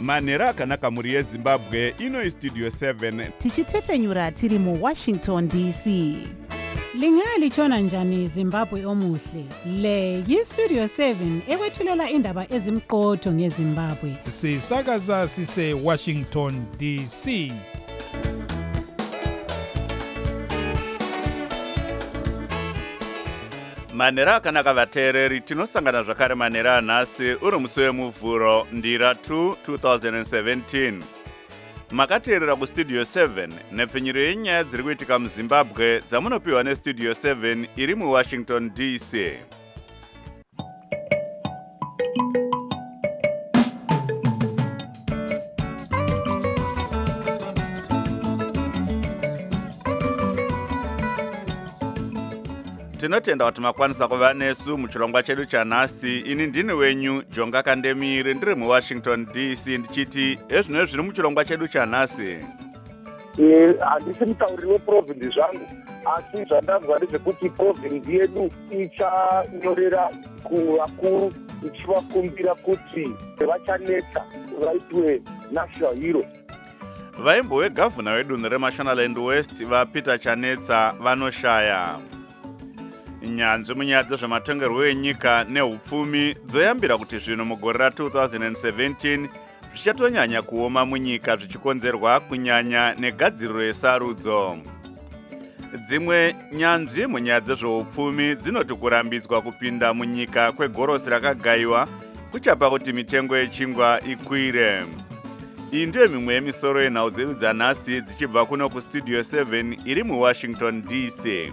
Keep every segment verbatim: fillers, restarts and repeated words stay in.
manhero akanaka mhuri yezimbabwe. Ino istudio seven tichitefenyura tiri muwashington D C. Lingalitshona njani Zimbabwe omuhle? Le yistudio seven ekwethulela indaba ezimqotho ngeZimbabwe. Sisakaza sise Washington D C. manhero akanaka vateereri, tinosangana zvakare manhero anhasi uri musi wemuvhuro ndira two twenty seventeen. Makateerera kustudio seven nepfenyuro yenyaya dziri kuitika muzimbabwe dzamunopiwa nestudio seven iri muwashington D C. Tinotenda kuti makwanisa kuva nesu muchirongwa chedu chanhasi. Ini ndini wenyu Jonga Kandemire ndiri muwashington D C ndichiti ezvino zviri muchirongwa chedu chanhasi. Handisi mutauriri weprovinsi zvangu, asi zvandanzwa ndezvekuti provinsi yedu ichanyorera kuvakuru ichivakumbira kuti vachanetsa vaitwe national hero. Vaimbo vegavhuna wedunhu reMashonaland West vaPeter Chanetsa vanoshaya. Nyanzvi munyaya dzezvematongerwo enyika neupfumi dzoyambira kuti zvino mugore ra two thousand seventeen zvichatonyanya kuoma munyika zvichikonzerwa kunyanya negadziriro yesarudzo. Dzimwe nyanzvi munyaya dzezveupfumi dzinoti kurambidzwa kupinda munyika kwegorosi rakagayiwa kuchapa kuti mitengo yechingwa ikwire. Iyi ndiyo mimwe yemisoro yenhau dzedu dzanhasi dzichibva kuno kustudio seven iri muwashington D C.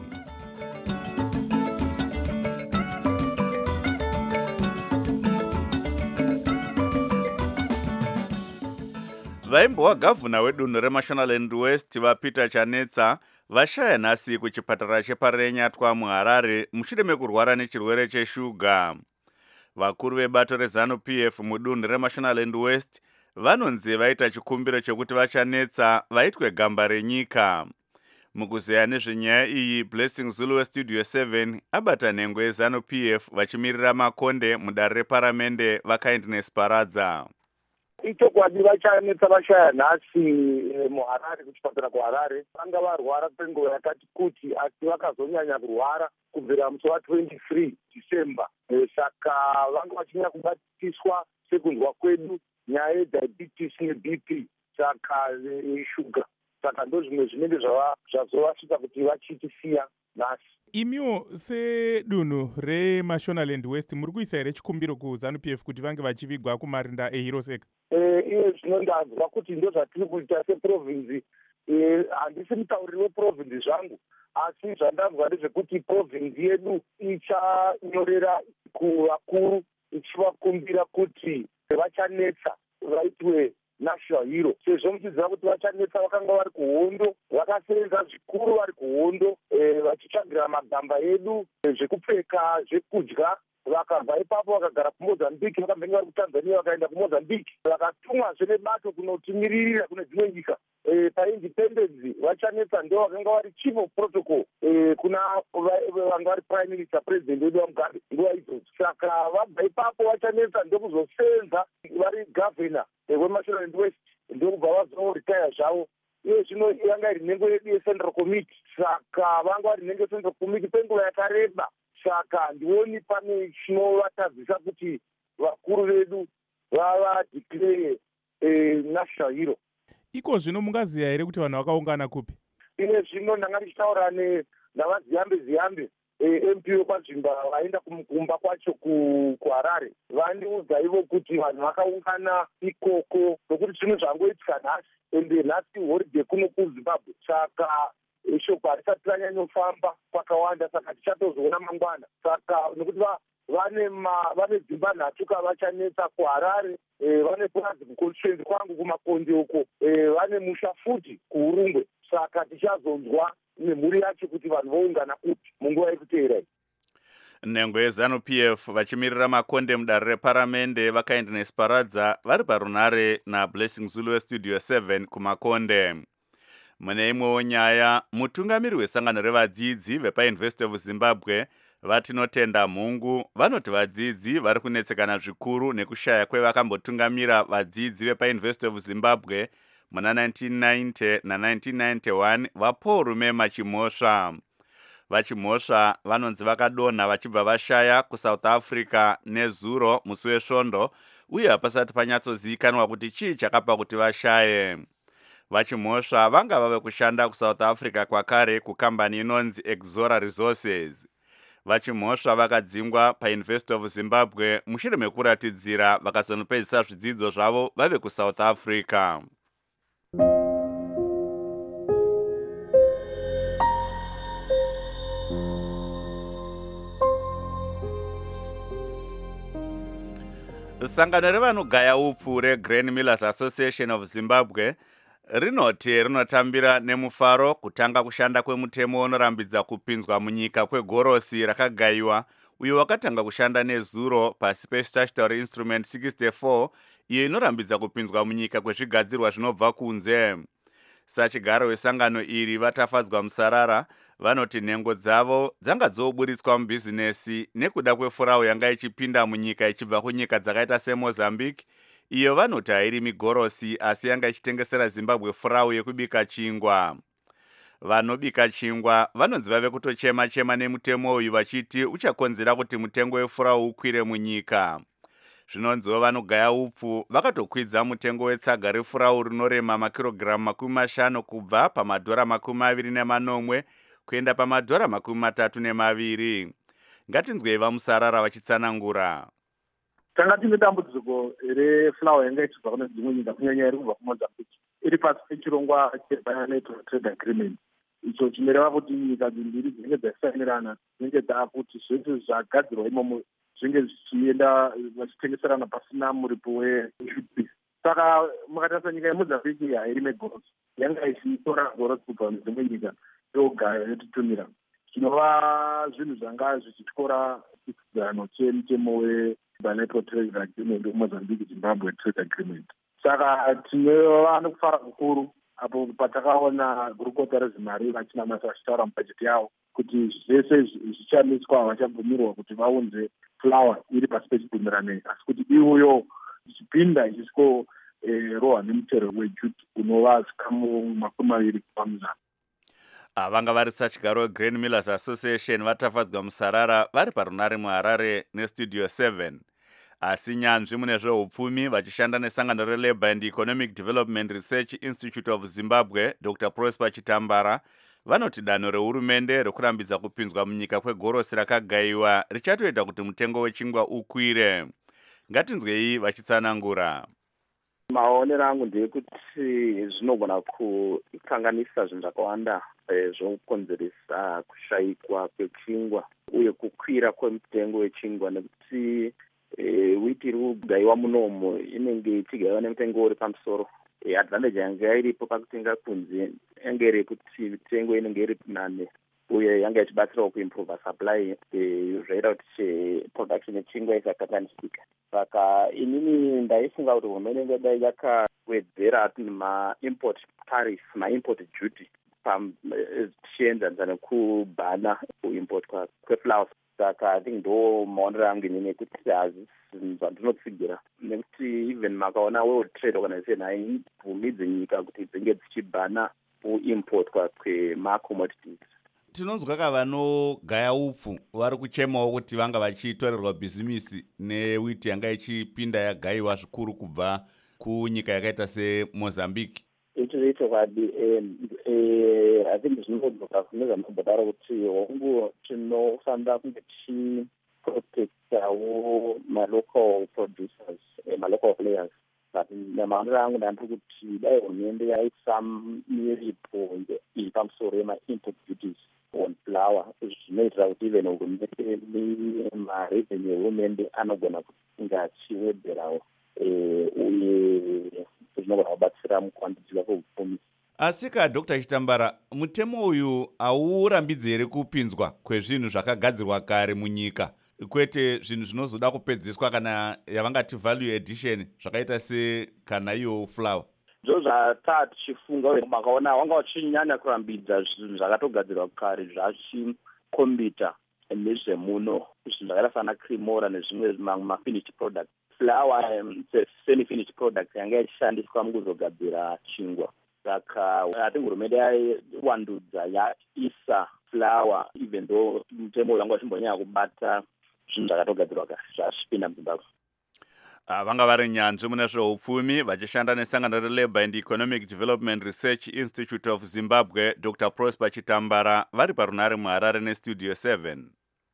Vaimbo wagavhuna wedunhu reMashonaland West vaPeter Chanetsa vashaya nhasi kuchipatara cheparenyatwa muHarare mushure mekurwara nechirwere cheshuga. Vakuru vebato reZanu P F mudunhu reMashonaland West vanonzi vaita chikumbiro chekuti vaChanetsa vaitwe gamba renyika. Mukuzeya nezvenyaya iyi, Blessing Zulu westudio seven abata nhengo yeZanu P F vachimirira makonde mudare reparamende vaKindness Paradza. Ichokwadi vachanetsa vashaya nhasi muHarare, kuchipatara kuHarare. Vanga varwara kwenguva yakati kuti, asi vakazonyanya kurwara kubvira musi wa twenty-three December. Saka vanga vachinyanya kubatiswa sekunzwa kwedu nyaya yediabetes neB P, saka shuga. Saka ndo zvimwe zvinenge zvazovasvika kuti vachitisiya nhasi. Imiwo sedunhu reMashonaland West muri kuisa here chikumbiro kuZanu P F kuti vange vachivigwa kumarinda eHiroseka? Iye zvinondanzwa kuti ndo zvatiri kuita seprovinsi. Handisi mutauriri weprovinsi zvangu, asi zvandanzwa ndezvekuti provinsi yedu ichanyorera kuvakuru ichivakumbira kuti vachanetsa vaitwe national hero. Sezvo muchiziva kuti vachanetsa vakanga vari kuhondo, vakasevenza zvikuru vari kuhondo vachitsvagira magamba edu, zvekupfeka, zvekudya. Vakabva ipapo vakagara kuMozambique, vakambenge vari kuTanzania vakaenda kuMozambique, vakatumwazve nebato kunotimiririra kune dzimwe nyika. Paindependence vachanetsa ndo vakanga vari chief of protocol kuna vanga vari prime minister president wedu waMugabe nguva idzodzo. Saka vabva ipapo vachanetsa ndokuzosenza vari governor weMashonaland West, ndokubva vazoretire zvavo. Iye zvino yanga iri nhengo yedu yeCentral Committee, saka vanga vari nhengo yeCentral Committee kwenguva yakareba. Saka ndioni pane chinovatadzisa kuti vakuru vedu vava declare national hero. Iko zvino mungaziya here kuti vanhu vakaungana kupi? Ine zvino ndanga ndichitaura navaziyambe ziyambe M P wekwazvimba vaenda kumba kwacho kuHarare. Vandiudza ivo kuti vanhu vakaungana ikoko nokuti zvinhu zvangoitika nhasi, ende nhasi holiday kuno kuZimbabwe. Saka shoko harisati ranyanyofamba pakawanda, saka tichatozoona mangwana. Saka nokuti vane vane dzimba nhatu kavachanetsa kuHarare, vane purazi kuconstituency kwangu kumakonde uko, vane musha futi kuHurungwe. Saka tichazonzwa nemhuri yacho kuti vanhu voungana kuti munguva yekuteera iyi. Nhengo yeZanu P F vachimirira makonde mudare reparamende vaKindness Paradza vari parunare naBlessing Zulu westudio seven kumakonde. Mune imwewo nyaya, mutungamiri wesangano revadzidzi vepaUniversity of Zimbabwe Vatinotenda Mungu vanoti vadzidzi vari kunetsekana zvikuru nekushaya kwevakambotungamira vadzidzi vepaUniversity of Zimbabwe muna nineteen ninety na nineteen ninety-one vaPaul Rumema Chimosva. VaChimosva vanonzi vakadonha vachibva vashaya kuSouth Africa nezuro musi wesvondo uye hapasati panyatsozivikanwa kuti chii chakapa kuti vashaye. VaChimosva vanga vave kushanda kuSouth Africa kwakare kukambani inonzi Exora Resources. VaChimosva vakadzingwa paUniversity of Zimbabwe mushure mekuratidzira vakazonopedzisa zvidzidzo zvavo vave kuSouth Africa. Sangano revanogaya upfu reGrain Millers Association of Zimbabwe rinoti rinotambira nemufaro kutanga kushanda kwemutemo unorambidza kupinzwa munyika kwegorosi rakagayiwa uyo wakatanga kushanda nezuro pasi peStatutory Instrument sixty-four iyo inorambidza kupinzwa munyika kwezvigadzirwa zvinobva kunze. Sachigaro wesangano iri vatafadzwa musarara vanoti nhengo dzavo dzanga dzoburitswa mubhizinesi nekuda kwefurawu yanga ichipinda munyika ichibva kunyika dzakaita seMozambique iyo vanoti hairi migorosi asi yanga ichitengesera Zimbabwe furawu yekubika chingwa. Vanobika chingwa vanonzi vave kutochema chema nemutemo uyu vachiti uchakonzera kuti mutengo wefurawu ukwire munyika. Zvinonziwo vanogaya upfu vakatokwidza mutengo wetsaga refurawu rinorema makirogiramu makumi mashanu kubva pamadhora makumi maviri nemanomwe kuenda pamadhora makumi matatu nemaviri. Ngatinzwei vamusarara vachitsanangura. Tanga tine dambudziko refulawa yanga ichibva kune dzimwe nyika kunyanya iri kubva kuMozambique iri pasi pechirongwa chebilateral trade agreement icho chinoreva kuti nyika dzimbiri dzinenge dzasainirana dzinenge dzakuti zvese zvagadzirwa imomo zvinge zvichienda vachitengeserana pasina muripo wezvipi. Saka mukatarisa nyika yeMozambique hairi megorosi yanga ichitora gorosi kubva mudzimwe nyika yogaya yotitumira zvinova zvinhu zvanga zvichityora chitsidzano chemutemo webilateral trade agreement weMozambique Zimbabwe trade agreement. Saka tinova nokufara kukuru apo patakaona gurukota rezvimari vachinamasa vachitaura mubhajeti yavo kuti zvese zvichamiswa vachabvumirwa kuti vaunze fulawa iri pasi pechibvumirane asi kuti iuyo ichipinda ichisikorohwa nemutero wejuti unova zvikamu makumi maviri pamuzana. Vanga vari sachigaro weGrain Millers Association vatafadzwa musarara vari parunare muHarare neStudio seven. Asi nyanzvi mune zveupfumi vachishanda nesangano reLabour and Economic Development Research Institute of Zimbabwe Doctor Prosper Chitambara vanoti danho rehurumende rekurambidza kupinzwa munyika kwegorosi rakagayiwa richatoita kuti mutengo wechingwa ukwire. Ngatinzwei vachitsanangura. Maonero angu ndeyekuti zvinogona kukanganisa zvinhu zvakawanda zvokonzeresa kushayikwa kwechingwa uye kukwira kwemutengo wechingwa nekuti witi iri kugayiwa munomo inenge ichigayiwa nemutengo uri pamusoro. Advantage yanga iripo pakutenga kunze yanga iri kuti mitengo inenge iri nane uye yanga ichibatsirawo kuimprova supply zvaita kuti production yechingwa isakanganisika. Saka inini ndaifunga kuti hurumende ingadai yakawedzera ma-import tariff ma-import duty tichienzanisa nekubhana kuimportwa kwefulawa. Saka I think ndo maonero angu inini ekuti hazisi zvinhu zvandinotsigira nekuti even makaona World Trade Organization haibvumidzi nyika kuti dzinge dzichibhana kuimportwa kwemacommodities. Tinonzwa kavanogaya upfu vari kuchemawo kuti vanga vachitorerwa bhizimisi newiti yanga ichipinda yagayiwa zvikuru kubva kunyika yakaita seMozambique. Ichiri chokwadi I think zvinodzoka kune zvamabhodaro kuti hongu tinofanira kunge tichiprotectawo malocal producers malocal players. But nemaonero angu ndandiri kuti dai hurumende yaisa miripo iri pamusoro yema-import duties on flour zvinoitira kuti even hurumende marevenue ehurumende anogona kunge achiwedzerawo uye zvinogona kubatsira mukuwandudzika kweupfumi. Asika Doctor Chitambara, mutemo uyu haurambidzi here kupinzwa kwezvinhu zvakagadzirwa kare munyika kwete zvinhu zvinozoda kupedziswa kana yavangati value addition zvakaita se kana iyo flour? Zvo zvataa tichifunga makaona wanga uchinyanya kurambidza zvinhu zvakatogadzirwa kare zvachikombita nezvemuno zvinhu zvakaita sana cremora nezvimwe ma-finished product. Flour um, semi-finished product yanga yachishandiswa mukuzogadzira chingwa. Saka I think hurumende yawandudza yaisa flour even though mutemo wanga uchimbonyanya kubata zvinhu zvakatogadzirwa zvasvipinda muZimbabwe. Vanga vari nyanzvi mune zveupfumi vachishanda nesangano reLabour and Economic Development Research Institute of Zimbabwe, Doctor Prosper Chitambara, vari parunare muHarare neStudio seven.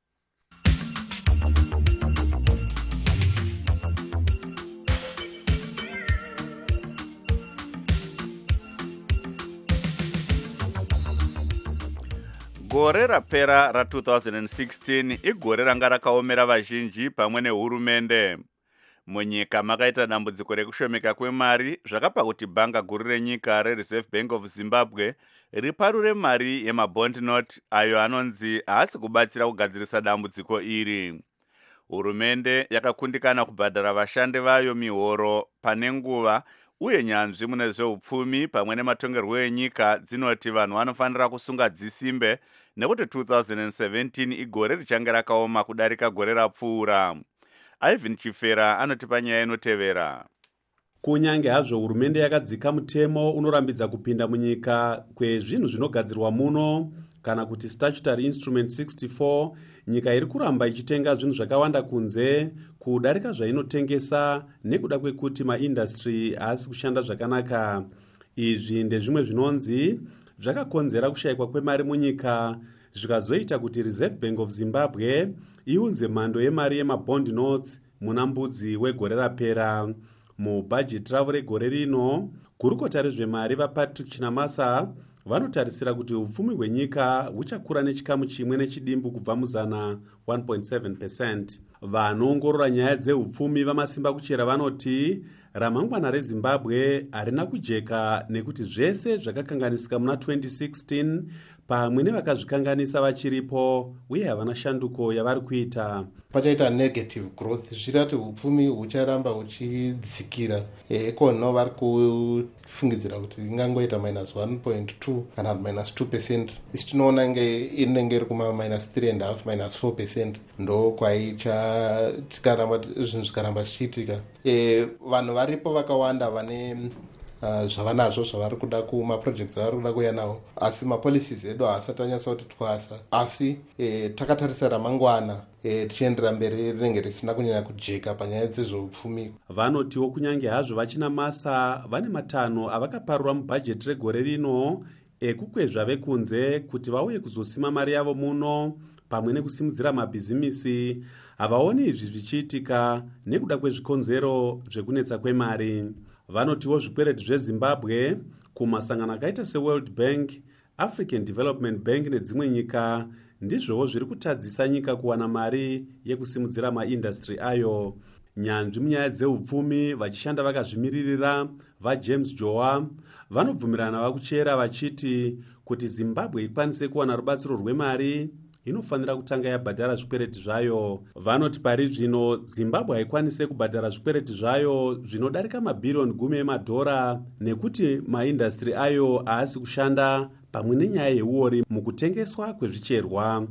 Gore rapera ra two thousand sixteen igore ranga rakaomera vazhinji pamwe nehurumende. Munyika makaita dambudziko rekushomeka kwemari zvakapa kuti bhanga guru renyika reReserve Bank of Zimbabwe riparure mari yemabond note ayo anonzi haasi kubatsira kugadzirisa dambudziko iri. Hurumende yakakundikana kubhadhara vashandi vayo mihoro pane nguva uye nyanzvi mune zveupfumi pamwe nematongerwo enyika dzinoti vanhu vanofanira kusunga dzisimbe nekuti two thousand seventeen igore richange rakaoma kudarika gore rapfuura. Ivan Chifera anotipa nyaya inotevera. Kunyange hazvo hurumende yakadzika mutemo unorambidza kupinda munyika kwezvinhu zvinogadzirwa muno kana kuti statutory instrument sixty-four, nyika iri kuramba ichitenga zvinhu zvakawanda kunze kudarika zvainotengesa nekuda kwekuti maindustry haasi kushanda zvakanaka. Izvi ndezvimwe zvinonzi zvakakonzera kushayikwa kwemari munyika zvikazoita kuti Reserve Bank of Zimbabwe iunze mhando yemari yemabond notes muna mbudzi wegore rapera. Mubhajeti ravo regore rino, gurukota rezvemari vaPatrick Chinamasa vanotarisira kuti upfumi hwenyika huchakura nechikamu chimwe nechidimbu kubva muzana one point seven percent. Vanoongorora nyaya dzeupfumi vamasimba kuchera vanoti ramangwana reZimbabwe harina kujeka nekuti zvese zvakakanganisika muna twenty sixteen pamwe nevakazvikanganisa vachiripo uye havana shanduko yavari kuita. Pachaita negative growth zvirati upfumi hucharamba huchidzikira. Ekono vari kufungidzira kuti ingangoita minus one point two kana minus two percent. Isi tinoona inenge iri kuma minus three and a half minus four percent ndo kwaicha tikaramba zvinhu zvikaramba zvichiitika. Vanhu varipo vakawanda vane Uh, zvavanazvo zvavari kuda kumaprojects avari kuda kuya nawo, asi mapolicies edu haasati anyatsa kuti twasa, asi eh, takatarisa ramangwana eh, tichiendera mberi rinenge risina kunyanya kujeka panyaya dzezveupfumi. Vanotiwo kunyange hazvo vaChinamasa vane matanho avakaparura mubhajeti regore rino ekukwezva vekunze kuti vauye kuzosima mari yavo muno pamwe nekusimudzira mabhizimisi, havaoni izvi zvichiitika nekuda kwezvikonzero zvekunetsa kwemari. Vanotiwo zvikwereti zveZimbabwe kumasangano akaita seWorld Bank, African Development Bank nedzimwe nyika ndizvowo zviri kutadzisa nyika kuwana mari yekusimudzira maindustry ayo. Nyanzvi munyaya dzeupfumi vachishanda vakazvimiririra vaJames Jowa vanobvumirana vakuchera vachiti kuti Zimbabwe ikwanise kuwana rubatsiro rwemari inofanira kutanga yabhadhara zvikwereti zvayo. Vanoti pari zvino Zimbabwe haikwanise kubhadhara zvikwereti zvayo zvinodarika mabhiriyoni gumi emadhora nekuti maindustry ayo haasi kushanda pamwe nenyaya yeuori mukutengeswa kwezvicherwa.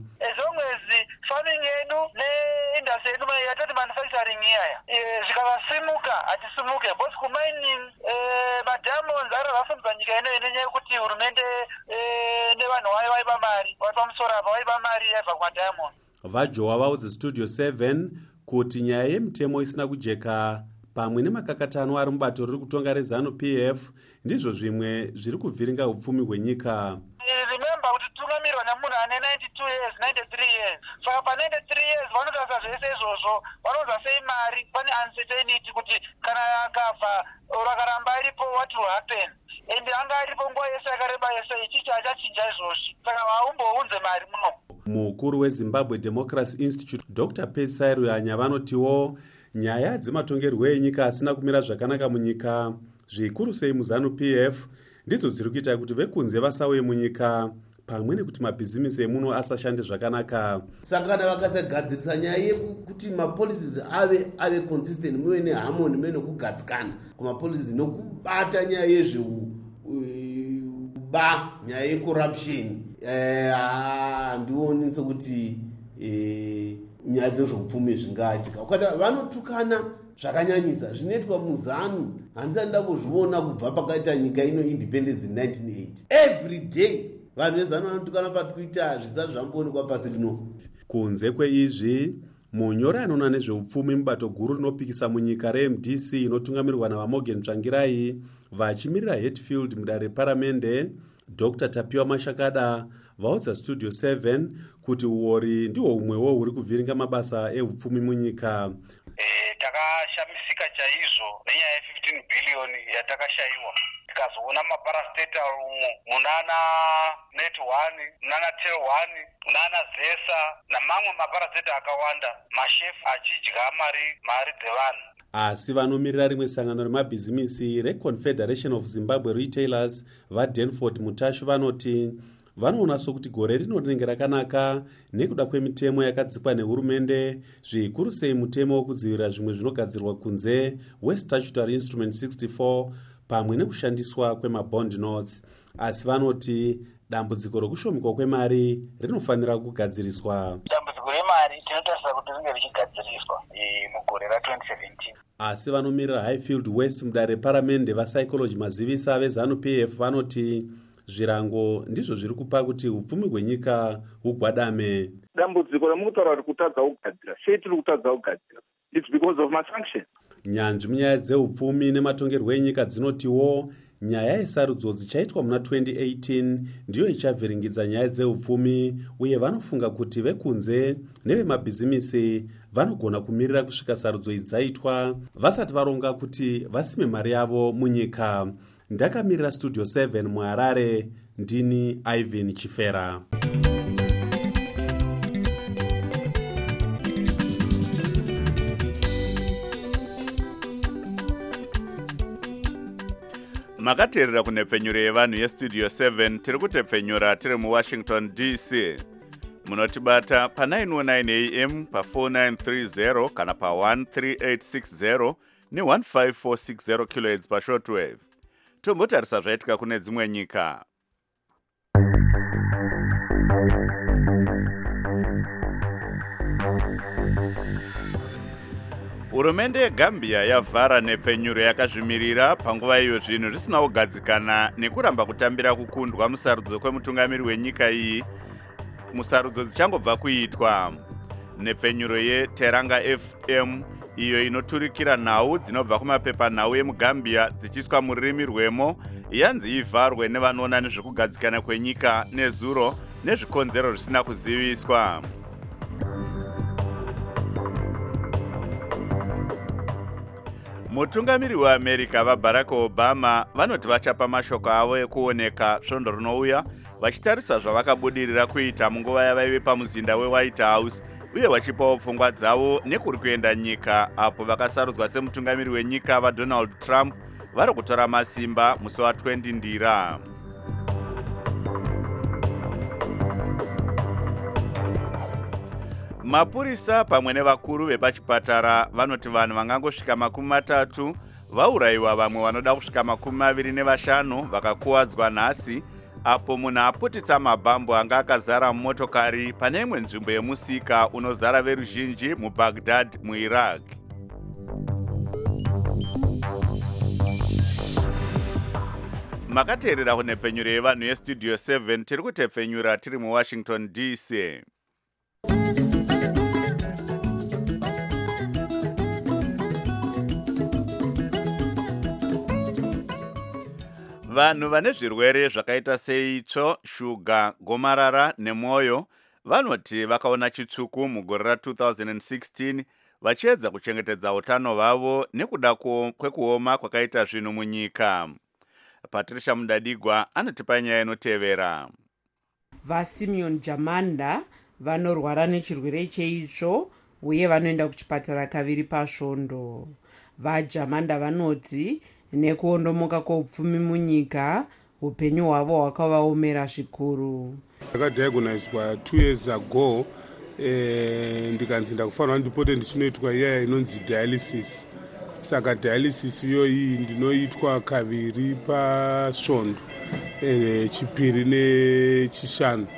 Farming yedu neindustry yedu yatati manufacturing iyaya zvikavasimuka hatisimuke bosi kumining madiamonds ari rafumza nyika ino nenyaya yekuti hurumende nevanhu vayo vaiba mari vari pamusoro apa vaiba mari yaibva kumadiamonds. VaJowa vaudze Studio seven kuti nyaya yemutemo isina kujeka pamwe nemakakatano ari mubato riri kutonga reZanu-P F ndizvo zvimwe zviri kuvhiringa upfumi hwenyika. Remember kuti tungamirwa namunhu ane ninety-two years ninety-three years, saka pa ninety-three years vanotarisa zvese izvozvo vanonza sei mari, pane uncertainty kuti kana akafa rakaramba iripo what will happen, ende anga aripo nguva yese yakareba yese ichichi achachinja izvozvi, saka haumbounze mari muno. Mukuru weZimbabwe Democracy Institute Doctor Pesai Ruyanya vanotiwo nyaya dzematongerwo enyika asina kumira zvakanaka munyika, zvikuru sei muZanu-P F ndidzo dziri kuita kuti vekunze vasauye munyika pamwe nekuti mabhizimisi emuno asashande zvakanaka. Saka kana vakasagadzirisa nyaya yekuti mapolicies ave ave consistent muve neharmony muve nekugadzikana kumapolicies nokubata nyaya yezveuba nyaya yecorruption, handioni sokuti e, nyaya dzezveupfumi zvingaitika. Ukatara vanotukana zvakanyanyisa zvinoitwa muzanu, handisati ndambozviona kubva pakaita nyika ino independence in nineteen eighty. Every day vanhu vezanu vanotukana patwitter zvisati zvamboonekwa pasi rino. Kunze kweizvi, munyori anoona nezveupfumi mubato guru rinopikisa munyika reM D C inotungamirirwa navaMorgan Tsvangirai vachimirira Hatfield mudare reparamende, Doctor Tapiwa Mashakada vaudza Studio seven kuti uori ndihwo humwewo huri kuvhiringa mabasa ehupfumi munyika. Eh, takashamisika chaizvo nenyaya ye fifteen billion yatakashaiwa. Tikazoona maparastatal umo munana net one, munana tel one, munana zesa namamwe maparastatal akawanda, mashefu achidya mari mari dzevanhu. Asi vanomirira rimwe sangano remabhizimisi reConfederation of Zimbabwe Retailers vaDanford Mutashu vanoti vanoona sokuti gore rino rinenge rakanaka nekuda kwemitemo yakadzikwa nehurumende, zvikuru sei mutemo wekudzivirira zvimwe zvinogadzirwa kunze weStatutory Instrument sixty-four pamwe nekushandiswa kwemabond notes. Asi vanoti dambudziko rokushomekwa kwemari rinofanira kugadziriswa. Dambudziko remari tinotarisa kuti ringe richigadziriswa mugore ra twenty seventeen. Asi vanomirira Highfield West mudare reparamende vaPsychology Mazivisa veZANU-P F vanoti zvirango ndizvo zviri kupa kuti upfumi hwenyika hugwadame. Dambudziko remukutaura kuti kutadza kugadzira, sei tiri kutadza kugadzira? It's because of masanction. Nyanzvi munyaya dzeupfumi nematongerwo enyika dzinotiwo nyaya yesarudzo dzichaitwa muna twenty eighteen ndiyo ichavhiringidza nyaya dzeupfumi, uye vanofunga kuti vekunze nevemabhizimisi vanogona kumirira kusvika sarudzo idzaitwa vasati varonga kuti vasime mari yavo munyika. Ndakamirira Studio seven muHarare, ndini Ivan Chifera. Makateerera kunepfenyuro yevanhu yeStudio seven tiri kutepfenyura tiri muWashington D C. Munotibata pa nine oh nine A M pa four nine three zero kana pa one three eight six zero ne one five four six zero kilohertz pa shortwave. Tombotarisa zvaitika kune dzimwe nyika. Hurumende yeGambia yavhara nepfenyuro yakazvimirira panguva iyo zvinhu zvisina kugadzikana nekuramba kutambira kukundwa musarudzo kwemutungamiri wenyika iyi, musarudzo dzichangobva kuitwa. Nepfenyuro yeTeranga F M iyo inoturikira nhau dzinobva kumapepanhau emuGambia dzichiiswa mururimi rwemo yanzi ivharwe nevanoona nezvekugadzikana kwenyika nezuro nezvikonzero zvisina kuziviswa. Mutungamiri weAmerica vaBarack Obama vanoti vachapa mashoko avo ekuoneka svondo rinouya, vachitarisa zvavakabudirira kuita munguva yavaive pamuzinda weWhite House, uye vachipawo pfungwa dzavo nekuri kuenda nyika apo vakasarudzwa semutungamiri wenyika vaDonald Trump vari kutora masimba musi wa20 ndira. Mapurisa pamwe nevakuru vepachipatara vanoti vanhu vangangosvika makumi matatu vaurayiwa, vamwe vanoda kusvika makumi maviri nevashanu vakakuwadzwa nhasi apo munhu aputitsa mabhambu anga akazara mumotokari pane imwe nzvimbo yemusika unozara veruzhinji muBaghdad muIraq. Makateerera kunepfenyuro yevanhu yeStudio seven tiri kutepfenyura tiri muWashington D C. Vanhu vane zvirwere zvakaita seitsvo, shuga, gomarara nemwoyo vanoti vakaona chitsvuku mugore ra two thousand sixteen vachiedza kuchengetedza utano hwavo nekuda kwekuoma kwakaita zvinhu munyika. Patricia Mundadigwa anotipa nyaya inotevera. VaSimeon Jamanda vanorwara nechirwere cheitsvo uye vanoenda kuchipatara kaviri pasvondo. VaJamanda vanoti nekuondomoka kweupfumi munyika upenyu hwavo hwakavaomera zvikuru. Ndakadiagnoiswa two years ago eh, ndikanzi ndakufanira ndipote ndichinoitwa iya inonzi dialysis. Saka dialysis iyo iyi ndinoitwa kaviri pasvondo, eh, chipiri nechishanu.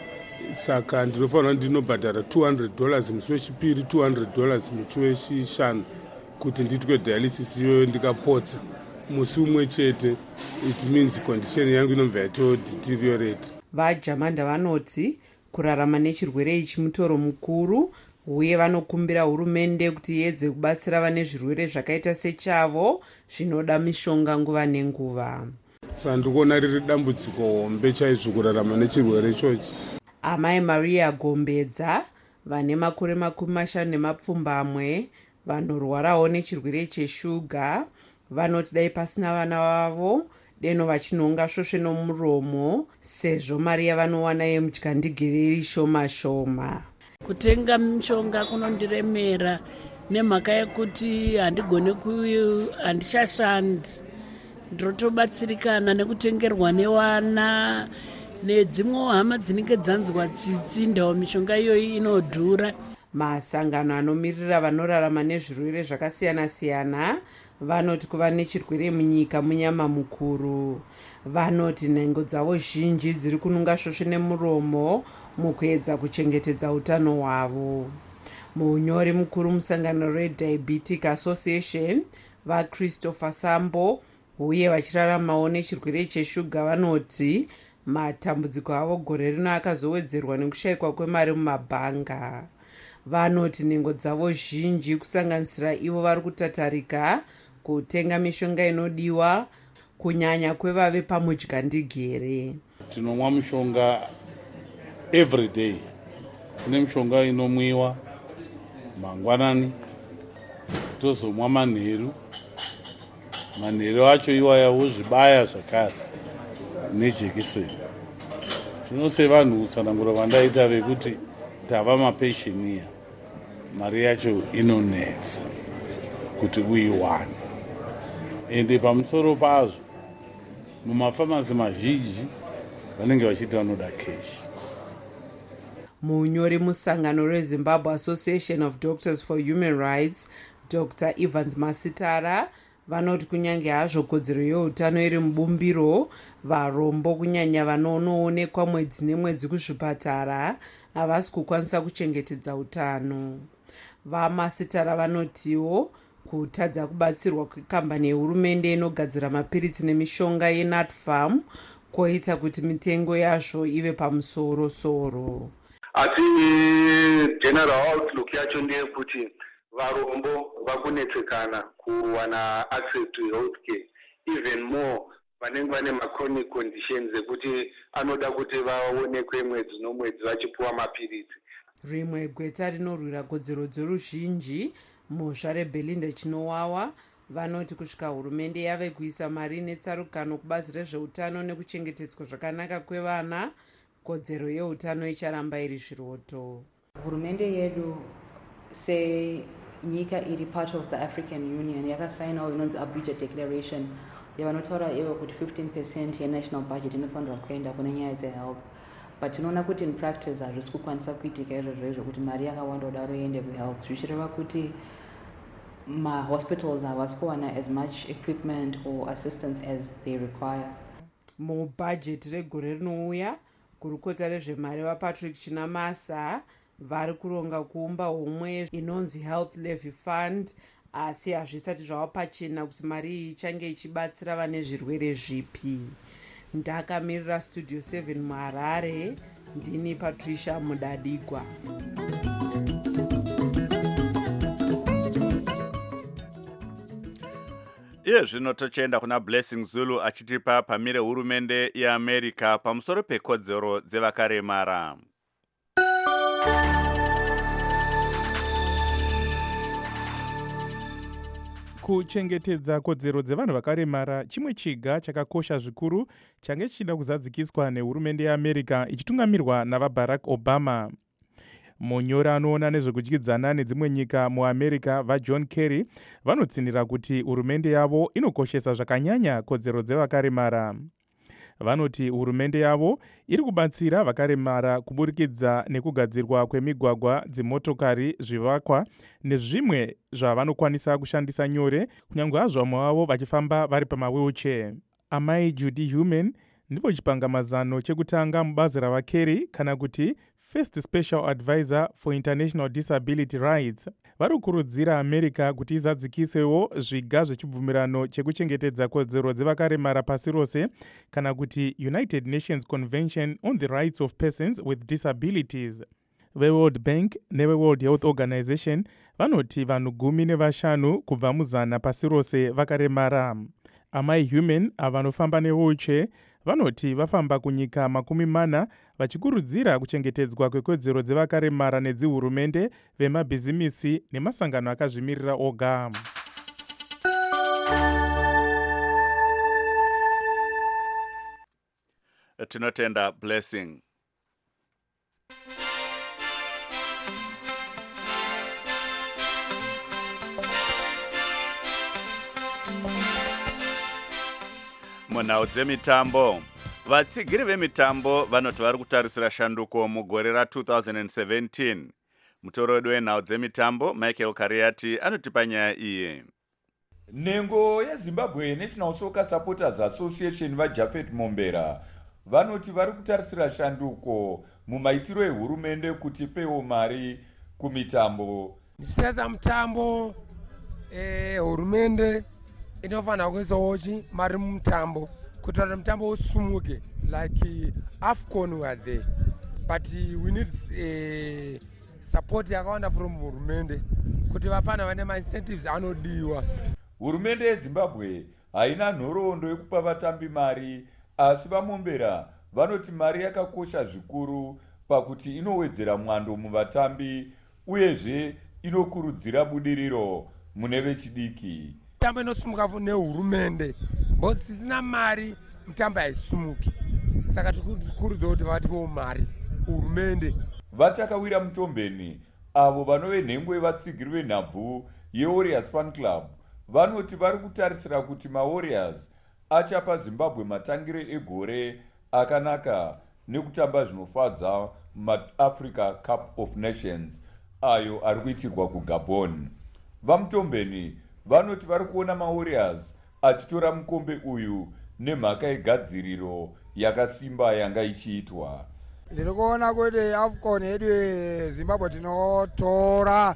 saka ndinofanira ndinobhadhara two hundred dollars musi wechipiri, two hundred dollars musi wechishanu kuti nditwe dialysis iyoyo ndikapotsa musi umwe chete. It means condition yangu inobva yato deteriorate. vajamanda vanoti kurarama nechirwere ichi mutoro mukuru uye vanokumbira hurumende kuti iedze kubatsira vane zvirwere zvakaita sechavo zvinoda mishonga nguva nenguva. Saka ndikuona riri dambudziko hombe chaizvo kurarama nechirwere ichochi. Amai Maria Gombedza vane makore makumi mashanu nemapfumbamwe vanorwarawo nechirwere cheshuga vanoti dai pasina vana vavo deno vachinonga svosve nomuromo sezvo mari yavanowana yemudyandigiri iri shoma shoma. Kutenga mishonga kunondiremera nemhaka yekuti handigone handishashandi, ndotobatsirikana nekutengerwa newana nedzimwewo hama dzinenge dzanzwa tsitsi ndawo mishonga iyoyi inodhura. Masangano anomirira vanorarama nezvirwere zvakasiyana-siyana vanoti kuva nechirwere munyika munyama mukuru. Vanoti nhengo dzavo zhinji dziri kununga svosve nemuromo mukuedza kuchengetedza utano hwavo. Munyori mukuru musangano reDiabetic Association vaChristopher Sambo uye vachiraramawo nechirwere cheshuga vanoti matambudziko avo gore rino akazowedzerwa nekushayikwa kwemari mumabhanga. Vanoti nhengo dzavo zhinji kusanganisira ivo vari kutatarika kutenga mishonga inodiwa kunyanya kwevave pamudyandigere. Tinomwa mishonga every day. Kune mishonga inomwiwa mangwanani, tozomwa manheru. Manheru acho iwayawo zvibaya zvakare nejekiseni. Tinose vanhu kusanangura vandaita vekuti tava mapesheniya, mari yacho inonetsa kuti uiwane. Ende pamusoro pazvo mumafamasi mazhinji vanenge vachiti vanoda keshi. Munyori musangano reZimbabwe Association of Doctors for Human Rights Doctor Evans Masitara vanoti kunyange hazvo kodzero yeutano iri mubumbiro, varombo kunyanya vanoonekwa mwedzi nemwedzi kuzvipatara havasi kukwanisa kuchengetedza utano. VaMasitara vanotiwo kutadza kubatsirwa kwekambani yehurumende inogadzira mapiritsi nemishonga yeNatfarm koita kuti mitengo yazvo ive pamusoro soro. Asi general outlook yacho ndeyekuti varombo vakunetsekana kuwana access to healthcare, even more vanenge vane machronic conditions ekuti anoda kuti vaonekwe mwedzi nomwedzi vachipuwa mapiritsi. Rimwe gweta rinorwira kodzero dzeruzhinji mhosva reBelinda Chinowawa vanoti kusvika hurumende yave kuisa mari netsarukano kubazi rezveutano nekuchengetedzwa zvakanaka kwevana, kodzero yeutano icharamba iri zviroto. Hurumende yedu se nyika iri part of the African Union yakasainawo inonzi Abuja Declaration yavanotaura ivo kuti fifteen percent yenational budget inofanirwa kuenda kune nyaya dzehealth, but tinoona kuti in practice hazvisi kukwanisa kuitika izvozvo zvekuti mari yakawanda kudaro iende kuhealth, zvichireva kuti mahospitals havasi kuwana as much equipment or assistance as they require. Mubhajeti regore rinouya gurukota rezvemari vaPatrick Chinamasa vari kuronga kuumba homwe inonzi Health Levy Fund, asi hazvisati zvava pachena kuti mari iyi ichange ichibatsira vane zvirwere zvipi. Ndakamirira Studio seven muHarare, ndini Patricia Mudadigwa. Iye zvino tochenda kuna Blessing Zulu achitipa pamire hurumende yeAmerica pamusoro pekodzero dzevakaremara. Kuchengetedza kodzero dzevanhu vakaremara chimwe chiga chakakosha zvikuru change chichida kuzadzikiswa nehurumende yeAmerica ichitungamirwa navaBarack Obama. Munyori anoona nezvekudyidzana nedzimwe nyika muAmerica vaJohn Kerry vanotsinira kuti hurumende yavo inokoshesa zvakanyanya kodzero dzevakaremara. Vanoti hurumende yavo iri kubatsira vakaremara kuburikidza nekugadzirwa kwemigwagwa, dzimotokari, zvivakwa nezvimwe zvavanokwanisa kushandisa nyore, kunyange hazvo vamwe vavo vachifamba vari pamawheelchair. Amai Judy Human ndivo chipangamazano chekutanga mubazi ravaKerry kana kuti First Special Advisor for International Disability Rights, vari kukurudzira America kuti izadzikisewo zviga zvechibvumirano chekuchengetedza kodzero dzevakaremara pasi rose kana kuti United Nations Convention on the Rights of Persons with Disabilities. VeWorld Bank neveWorld Health Organization vanoti vanhu gumi nevashanu kubva muzana pasi rose vakaremara. Amai Human avanofamba newheelchair vanoti vafamba kunyika makumi mana vachikurudzira kuchengetedzwa kwekodzero dzevakaremara nedzihurumende, vemabhizimisi nemasangano akazvimirira oga. Tinotenda Blessing. Munhau dzemitambo, vatsigiri vemitambo vanoti vari kutarisira shanduko mugore ra two thousand seventeen. Mutoro wedu wenhau dzemitambo Michael Kariati anotipa nyaya iyi. Nhengo yeZimbabwe National Soccer Supporters Association vaJafet Mombera vanoti vari kutarisira shanduko mumaitiro ehurumende kuti pewo mari kumitambo. Ndichitaridza mutambo eh hurumende inofanira kuisawo mari mumutambo kuti mutambo usumuke, like AFCON were there, but we need uh, support yakawanda from hurumende kuti vafana vane ma-incentives anodiwa. Hurumende yeZimbabwe haina nhoroondo yekupa vatambi mari, asi vaMombera vanoti mari yakakosha zvikuru pakuti inowedzera mwando muvatambi uyezve inokurudzira budiriro mune vechidiki. Mitambo inosumuka nehurumende, bosi tisina mari mitambo haisumuki, saka tikurudzira kuti vatipewo mari kuhurumende. Vatakawira mutombeni avo vanove nhengo yevatsigiri venhabvu yeWarriors Fan Club vanoti vari kutarisira kuti maWarriors achapa Zimbabwe matangiro egore akanaka nekutamba zvinofadza muAfrica Cup of Nations ayo ari kuitirwa kuGabon. Vamutombeni vanoti vari kuona maWarriors achitora mukombe uyu nemhaka yegadziriro yakasimba yanga ichiitwa. Ndiri kuona kuti AFCON yedu yeZimbabwe tinotora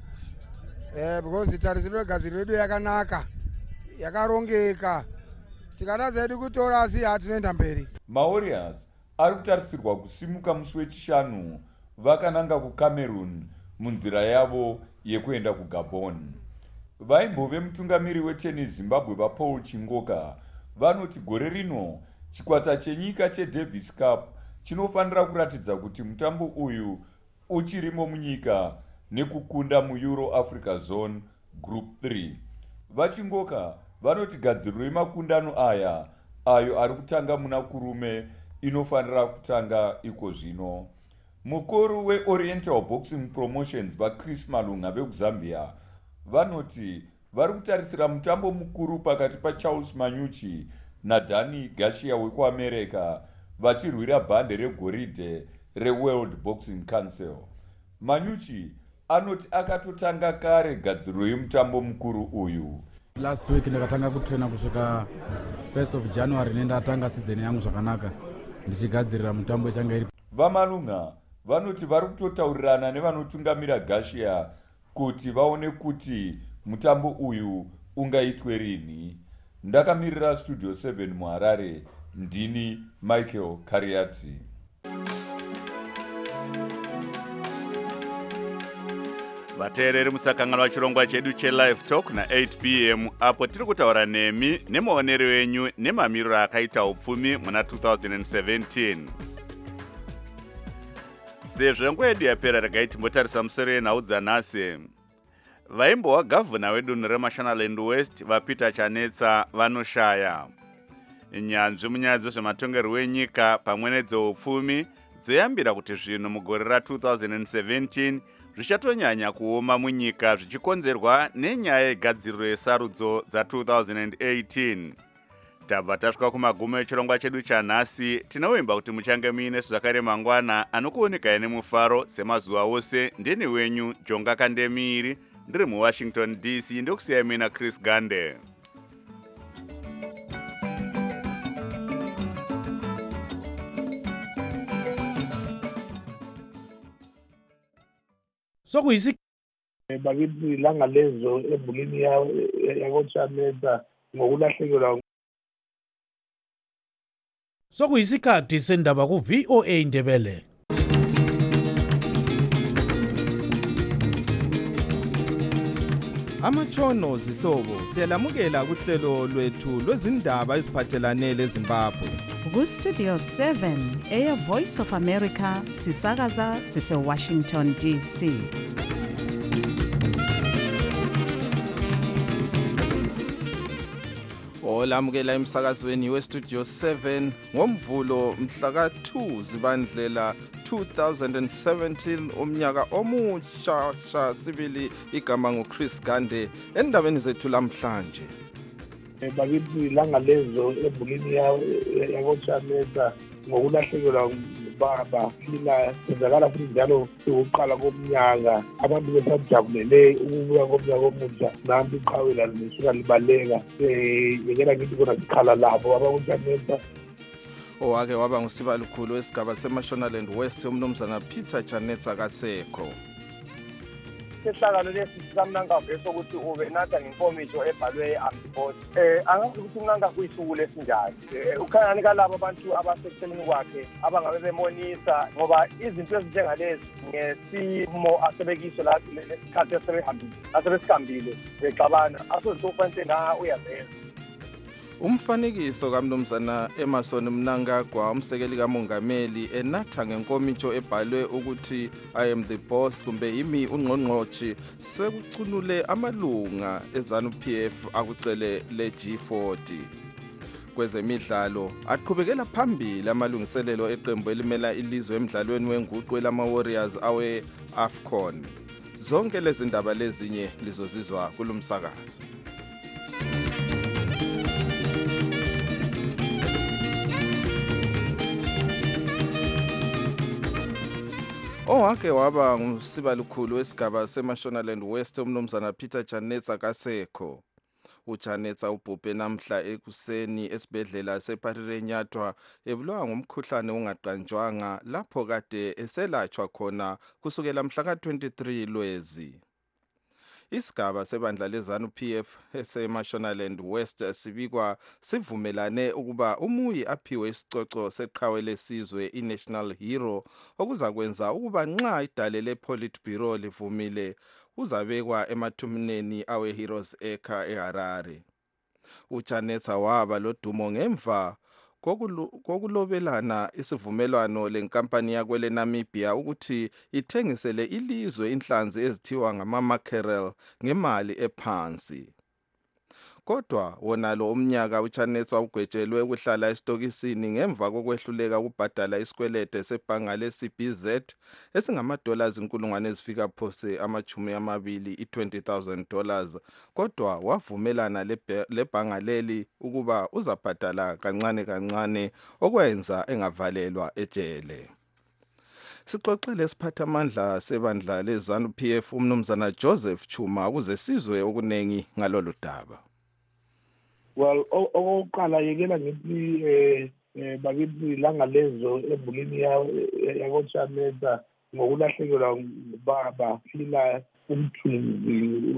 eh because tarisiro yegadziriro yedu yakanaka, yakarongeka, tikatadza yedu kutora asi hatinoenda mberi. maWarriors ari kutarisirwa kusimuka musi wechishanu vakananga kuCameroon munzira yavo yekuenda kuGabon. Vaimbove mutungamiri wetennis Zimbabwe vaPaul Chingoka vanoti gore rino chikwata chenyika cheDavis Cup chinofanira kuratidza kuti mutambo uyu uchirimo munyika nekukunda muEuro Africa Zone Group three. VaChingoka vanoti gadziriro yemakundano aya ayo ari kutanga muna kurume inofanira kutanga iko zvino. Mukuru weOriental Boxing Promotions vaChris Malunga vekuZambia vanoti vari kutarisira mutambo mukuru pakati paCharles Manyuchi naDani Garcia wekuAmerica vachirwira bhande regoridhe reWorld Boxing Council. Manyuchi anoti akatotanga kare gadziriro yemutambo mukuru uyu. Last week ndakatanga kutraina kusvika first of January nendatanga season yangu zvakanaka ndichigadzirira mutambo ichanga iri. VaMalunga vanoti vari kutotaurirana nevanotungamira Garcia kuti vaone kuti mutambo uyu ungaitwe rini. Ndakamirira Studio seven muHarare, ndini Michael Kariati. Vateereri musakanganwa chirongwa chedu cheLive Talk na eight p m apo tiri kutaura nemi nemaonero enyu nemamiriro akaita upfumi muna two thousand seventeen. Sezvo nguva yedu yapera regai timbotarisa musoro yenhau dzanhasi. Vaimbowa gavhuna wedunhu reMashonaland West vaPeter Chanetsa vanoshaya. Nyanzvi munyaya dzezvematongerwo enyika pamwe nedzeupfumi dzoyambira kuti zvinhu mugore ra two thousand seventeen zvichatonyanya kuoma munyika zvichikonzerwa nenyaya yegadziriro yesarudzo dza two thousand eighteen. Tabva tasvika kumagumo echirongwa chedu chanhasi. Tinovimba kuti muchange muine zvakare mangwana anokuonekai nemufaro semazuva ose. Ndini wenyu Jonga Kandemiri, ndiri muWashington D C, ndokusiyai mina Chris Gande. sokuyisi bakithi ilanga lezo embulini yakoChaneta ngokulahlekelwa sokuyisikhathi sendaba ku-V O A Ndebele. Amatshono zihlobo siyalamukela kuhlelo lwethu lwezindaba eziphathelane leZimbabwe. Ku-Studio seven eya Voice of America sisakaza sise-Washington D C. Olamukela emsakazweni we-Studio seven ngomvulo mhla ka two Zibandlela two thousand seventeen umnyaka omutsha sha sibili igama nguChris Gande endabeni zethu lamhlanje. Bakithi ilanga lezo embulini yakoChaneta ngokulahlekelwa baba phila senzakala futhi njalo ukuqala komnyaka abantu besajabulele ukubuya komnyaka omutsha nambi iqhawela lisuka libaleka eh yekela ngithi kona sikhala labo abakuChaneta owake waba ngusiba lukhulu wesigaba seMashonaland West umnumzana Peter Chanetsa kasekho. Sehlakalo lesi sikamnanga bese ukuthi ube natha ngenkomiso ebhalwe ambipos eh angazi ukuthi umnanga kuyisuku lesinjani ukhangani kalabo abantu abaseceleni kwakhe abangabe bemonisa ngoba izinto ezinjengalezi ngesimo asebekiso la lesikhathi esebehambile asebesikambile bexabana asozofanele na uyaveza. Umfanekiso kaMnumzana Emerson Mnangagwa umsekeli kamongameli enatha ngenkomiso ebhalwe ukuthi I am the boss kumbe yimi ungqongqotshi sekucunule amalunga eZANU-P F akucele le G forty. Kwezemidlalo aqhubekela phambili amalungiselelo eqembu elimela ilizwe emidlalweni wenguqu elama Warriors awe AFCON. Zonke lezi ndaba lezinye lizozizwa kulumsakazo. Owake waba ngusiba lukhulu wesigaba seMashonaland West umnumzana Peter Chanetsa kasekho. uChanetsa ubhubhe namhla ekuseni esibhedlela seParirenyatwa ebulawa ngumkhuhlane ongaqanjwanga lapho kade eselatshwa khona kusukela mhla ka twenty-three Lwezi. Isigaba sebandla leZANU-P F eseMashonaland West sibikwa sivumelane ukuba umuyi aphiwe isicoco seqhawe lesizwe iNational Hero okuzakwenza ukuba nxa idale lePolitburo livumile uzabekwa emathumneni awe Heroes Acre eHarare. uChanetsa waba lodumo ngemva kokulobelana isivumelwano lenkampani yakwele Namibia ukuthi ithengisele ilizwe inhlanzi ezithiwa ngama-mackerel ngemali ephansi. Kodwa wonalo umnyaka uChanetsa ugwetshelwe ukuhlala esitokisini ngemva kokwehluleka ukubhadala isikwelede sebhanga le-C B Z esingama-dollars inkulungwane ezifika phose amachumi amabili i-twenty thousand dollars kodwa wavumelana lebhanga leli ukuba uzabhadala kancane kancane okwenza engavalelwa ejele. Sixoxele siphathamandla sebandla leZANU-P F umnumzana Joseph Chuma ukuze sizwe okunengi ngalolu daba. Well, okokuqala yekela ngithi eh bakithi ilanga lezo embulini yakoChaneta ngokulahlekelwa baba phila umthunzi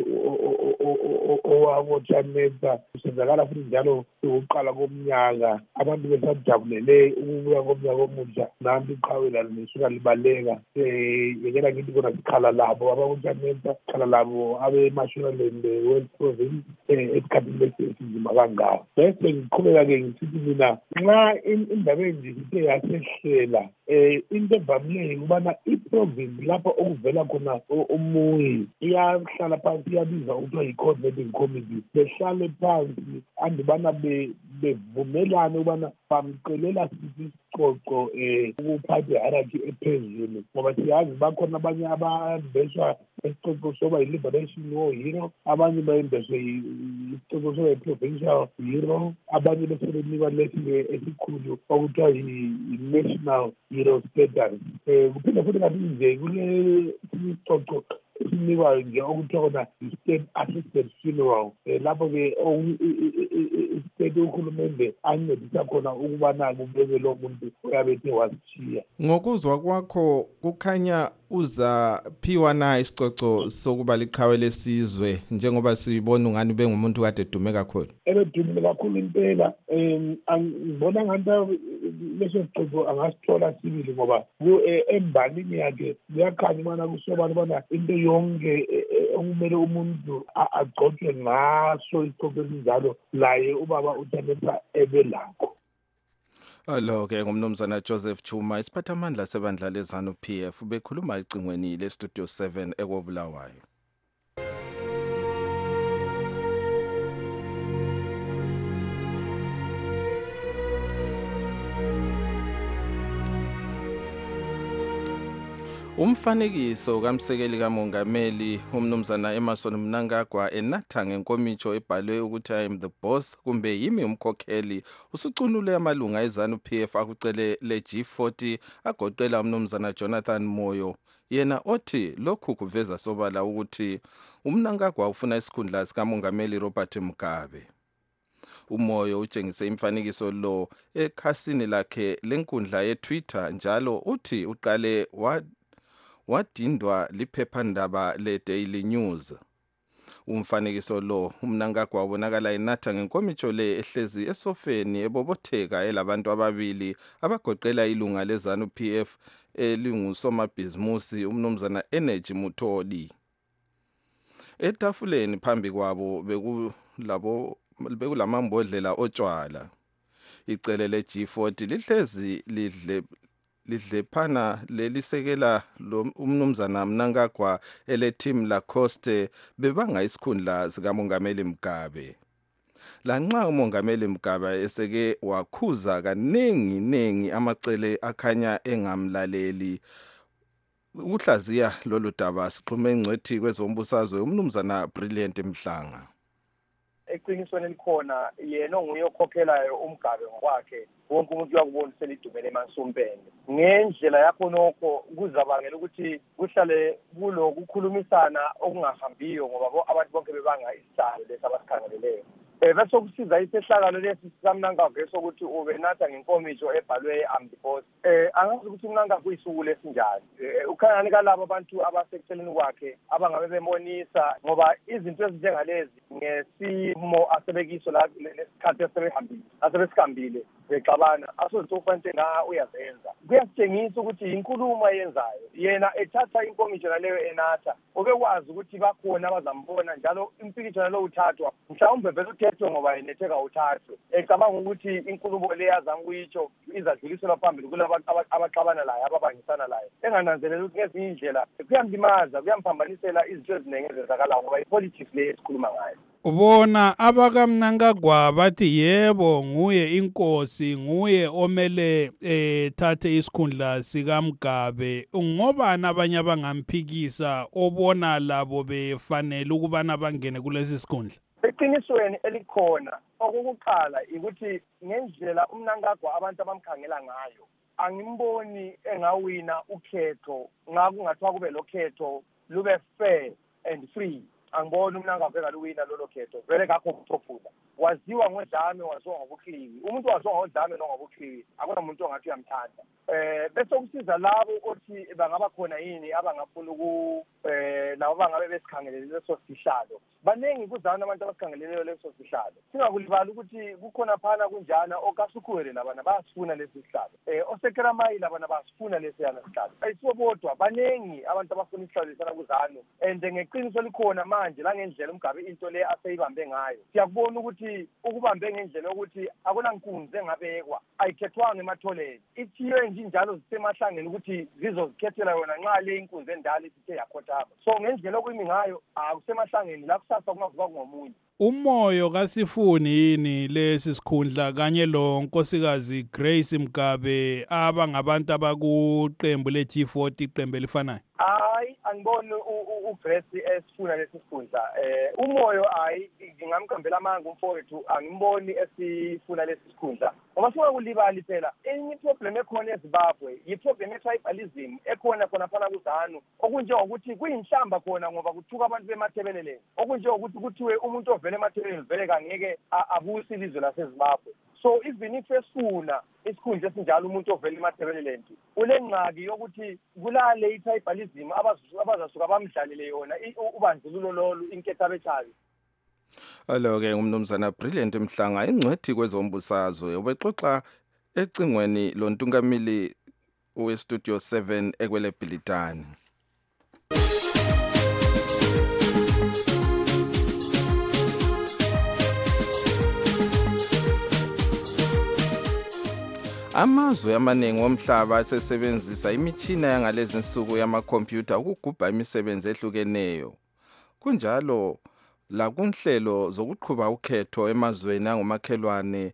owakoChaneta senzakala futhi njalo ukuqala komnyaka abantu besajabulele ukubuya komnyaka omutsha nambi iqhawela lisuka libaleka eh yekela ngithi kona sikhala labo abakoChaneta sikhala labo abeMashonaland West Province esikhathini lesinzima kangaka. Bese ngiqhubeka-ke ngisithi mina nxa indaba enjithe yasehlela eh into evamileyo ukubana iprovince lapho okuvela khona umuyi iyahlala phansi iyabiza ukuthiwa yi-coordinating committee behlale phansi andibana bevumelane ukubana bamcelela sithi isicoco um ukuphatha i-hierarchy ephezulu ngoba siyazi bakhona abanye abambeswa isicoco soba yi-liberation war hero abanye bayembeswe isicoco soba yi-provincial hero abanye besebenikwa lesi-ke esikhulu okuthiwa yi-national hero status um kuphinde futhi kanti nje kule isicoco esinikwayo nje okuthiwa khona i-state assisted funeral um lapho-ke istate uhulumende ancedisa khona ukubana kubeke lo muntu oyabe ethe wasishiya. Ngokuzwa kwakho kukhanya uzaphiwa na isicoco sokuba liqhawe lesizwe njengoba sibona ungani bengumuntu kade edume kakhulu? Ebedumile kakhulu impela. um angibona ngathi leso sicoco angasithola sibili ngoba embanini yakhe kuyakhanya ubana kusobala ubana into yonke okumele umuntu agcotshwe ngaso isicoco esinjalo laye ubaba uThaneta ebelakho. Lo-ke ngumnumzana Joseph Chuma, isiphathamandla sebandla leZANU P F, bekhuluma ecingweni leStudio seven ekobulawayo. Umfanekiso kamsekeli kamongameli umnumzana Emmerson Mnangagwa enatha ngenkomitsho ebhalwe ukuthi I am the boss kumbe yimi umkhokheli usucunule amalunga eZANU P F akucele le G forty agoqela umnumzana Jonathan Moyo, yena othi lokhu kuveza sobala ukuthi uMnangagwa ufuna isikhundla sikamongameli Robert Mugabe. Umoyo utshengise imfanekiso lo ekhasini lakhe lenkundla yeTwitter njalo uthi uqale wa wadindwa liphephandaba le-Daily News. Umfanekiso lo uMnangagwa wabonakala enatha ngenkomitsho le ehlezi esofeni ebobotheka elabantu ababili abagoqela ilunga leZANU P F elingusomabhizimusi umnumzana Energy Mutholi. Etafuleni phambi kwabo bekulabo bekulamambodlela otshwala. Icele le G forty lihlezi lidle lidlephana lelisekela umnumzana Mnangagwa ele team Lacoste bebanga isikhundla sikamongameli Mugabe. Lanxa umongameli Mugabe eseke wakhuza kaningi nengi amacele akhanya engamlaleli, ukuhlaziya lolu daba sixhume engcwethi kwezombusazwe umnumzana Brilliant Mhlanga. Eqinisweni likhona yena onguye okhokhelayo uMgabe ngokwakhe, wonke umuntu uyakubona selidumele emansumpeni. Ngendlela yakho nokho kuzabangela ukuthi kuhlale kulo kukhulumisana okungahambiyo ngoba abantu bonke bebanga isicalo lesabasikhangeleleyo. Eh bese kusiza isehlakalo lesi sikamnangagwa sokuthi ube natha ngenkomitsho ebhalwe am the boss. Eh angazi ukuthi uMnangagwa kuyisuku lesinjani. Ukhanyani kalabo abantu abaseceleni kwakhe abangabe bembonisa ngoba izinto ezinjengalezi ngesimo asebekiso la lesikhathi esebehambile asebesikhambile bexabana asozofanele nga uyazenza. Kuyasitshengisa ukuthi inkulumo ayenzayo yena ethatha inkomitsho naleyo enatha obekwazi ukuthi bakhona abazambona njalo impikisho lo uthathwa mhlawumbe bese uthethwe ngoba yenetheka uthathwe. Ecabanga ukuthi inkulumo le yazama ukuyitsho izadluliselwa phambili kulabo abaxabana laye ababangisana laye engananzelela ukuthi ngezinye indlela kuyamlimaza kuyamphambanisela izinto eziningi ezenzakalayo ngoba ipolitics le esikhuluma ngayo. Ubona abakamnangagwa bathi yebo nguye inkosi, nguye omele ethathe isikhundla sikaMgabe. Ngobani abanye abangamphikisa obona labo befanele ukubana bangene kulesi sikhundla? Eqinisweni elikhona okukuqala ukuthi ngendlela uMnangagwa abantu abamkhangela ngayo angimboni engawina ukhetho ngakungathiwa kube lokhetho lube fair and free. Angibona uMnangagwa ekaluwina lolo khetho vele ngakho kuthophuza waziwa ngodlame waziwa ngobukhili umuntu waziwa ngodlame nongobukhili akuna umuntu ongathi uyamthanda. Eh bese kusiza labo othi bangaba khona yini abangafuna uku eh labo bangabe besikhangelele leso sihlalo baningi kuzana abantu abasikhangeleleyo leso sihlalo. Singakulibala ukuthi kukhona phana kunjana okasukuwele labana bayasifuna lesi sihlalo eh osekeramai labana basifuna lesi yana sihlalo ayisibo bodwa baningi abantu abafuna isihlalo lesana kuzana and ngeqiniso likhona manje la ngendlela uMgabe into le aseyibambe ngayo siyakubona ukuthi ukubambe ngendlela ukuthi akuna nkunzi engabekwa ayikhethwanga ematholeni ithiwe nje njalo zisemahlangeni ukuthi zizozikhethela yona nxa le inkunzi endala isithe yakhothama so ngendlela okuyimi ngayo akusemahlangeni la kusasa kungavuka ngomunye. Umoyo kasifuni yini lesi sikhundla kanye lo nkosikazi Grace Mugabe abangabantu abakuqembu le G forty iqembu elifanayo? Hayi angiboni uGrace esifuna lesi sikhundla. Eh umoyo hayi ngingamqambela amanga umfowethu angimboni esifuna lesi sikhundla. Ngoba sifuna kulibali phela enye problem ekhona eZimbabwe yiproblem ye-tribalism ekhona khona phana kuZANU okunjengokuthi kuyinhlamba khona ngoba kuthuka abantu bemathebeleleni okunjengokuthi kuthiwe umuntu ovele emathebeleleni vele kangeke abuyise ilizwe laseZimbabwe. so even if esifuna isikhundla esinjalo umuntu ovela eMatabeleland ule ngqaki yokuthi kulale i-tribalism abazasuka bamdlalele yona ubandlululo lolu inketha bechazi. Alo-ke ngumnumzana Brilliant Mhlanga ingcwethi kwezombusazwe ubexoxa ecingweni lontungamili we-Studio seven ekwele Bhilitani. Amazwe amaningi omhlaba asesebenzisa imitshina yangalezi nsuku yamakhompyutha ukugubha imisebenzi ehlukeneyo. Kunjalo la kunhlelo zokuqhuba ukhetho emazweni angomakhelwane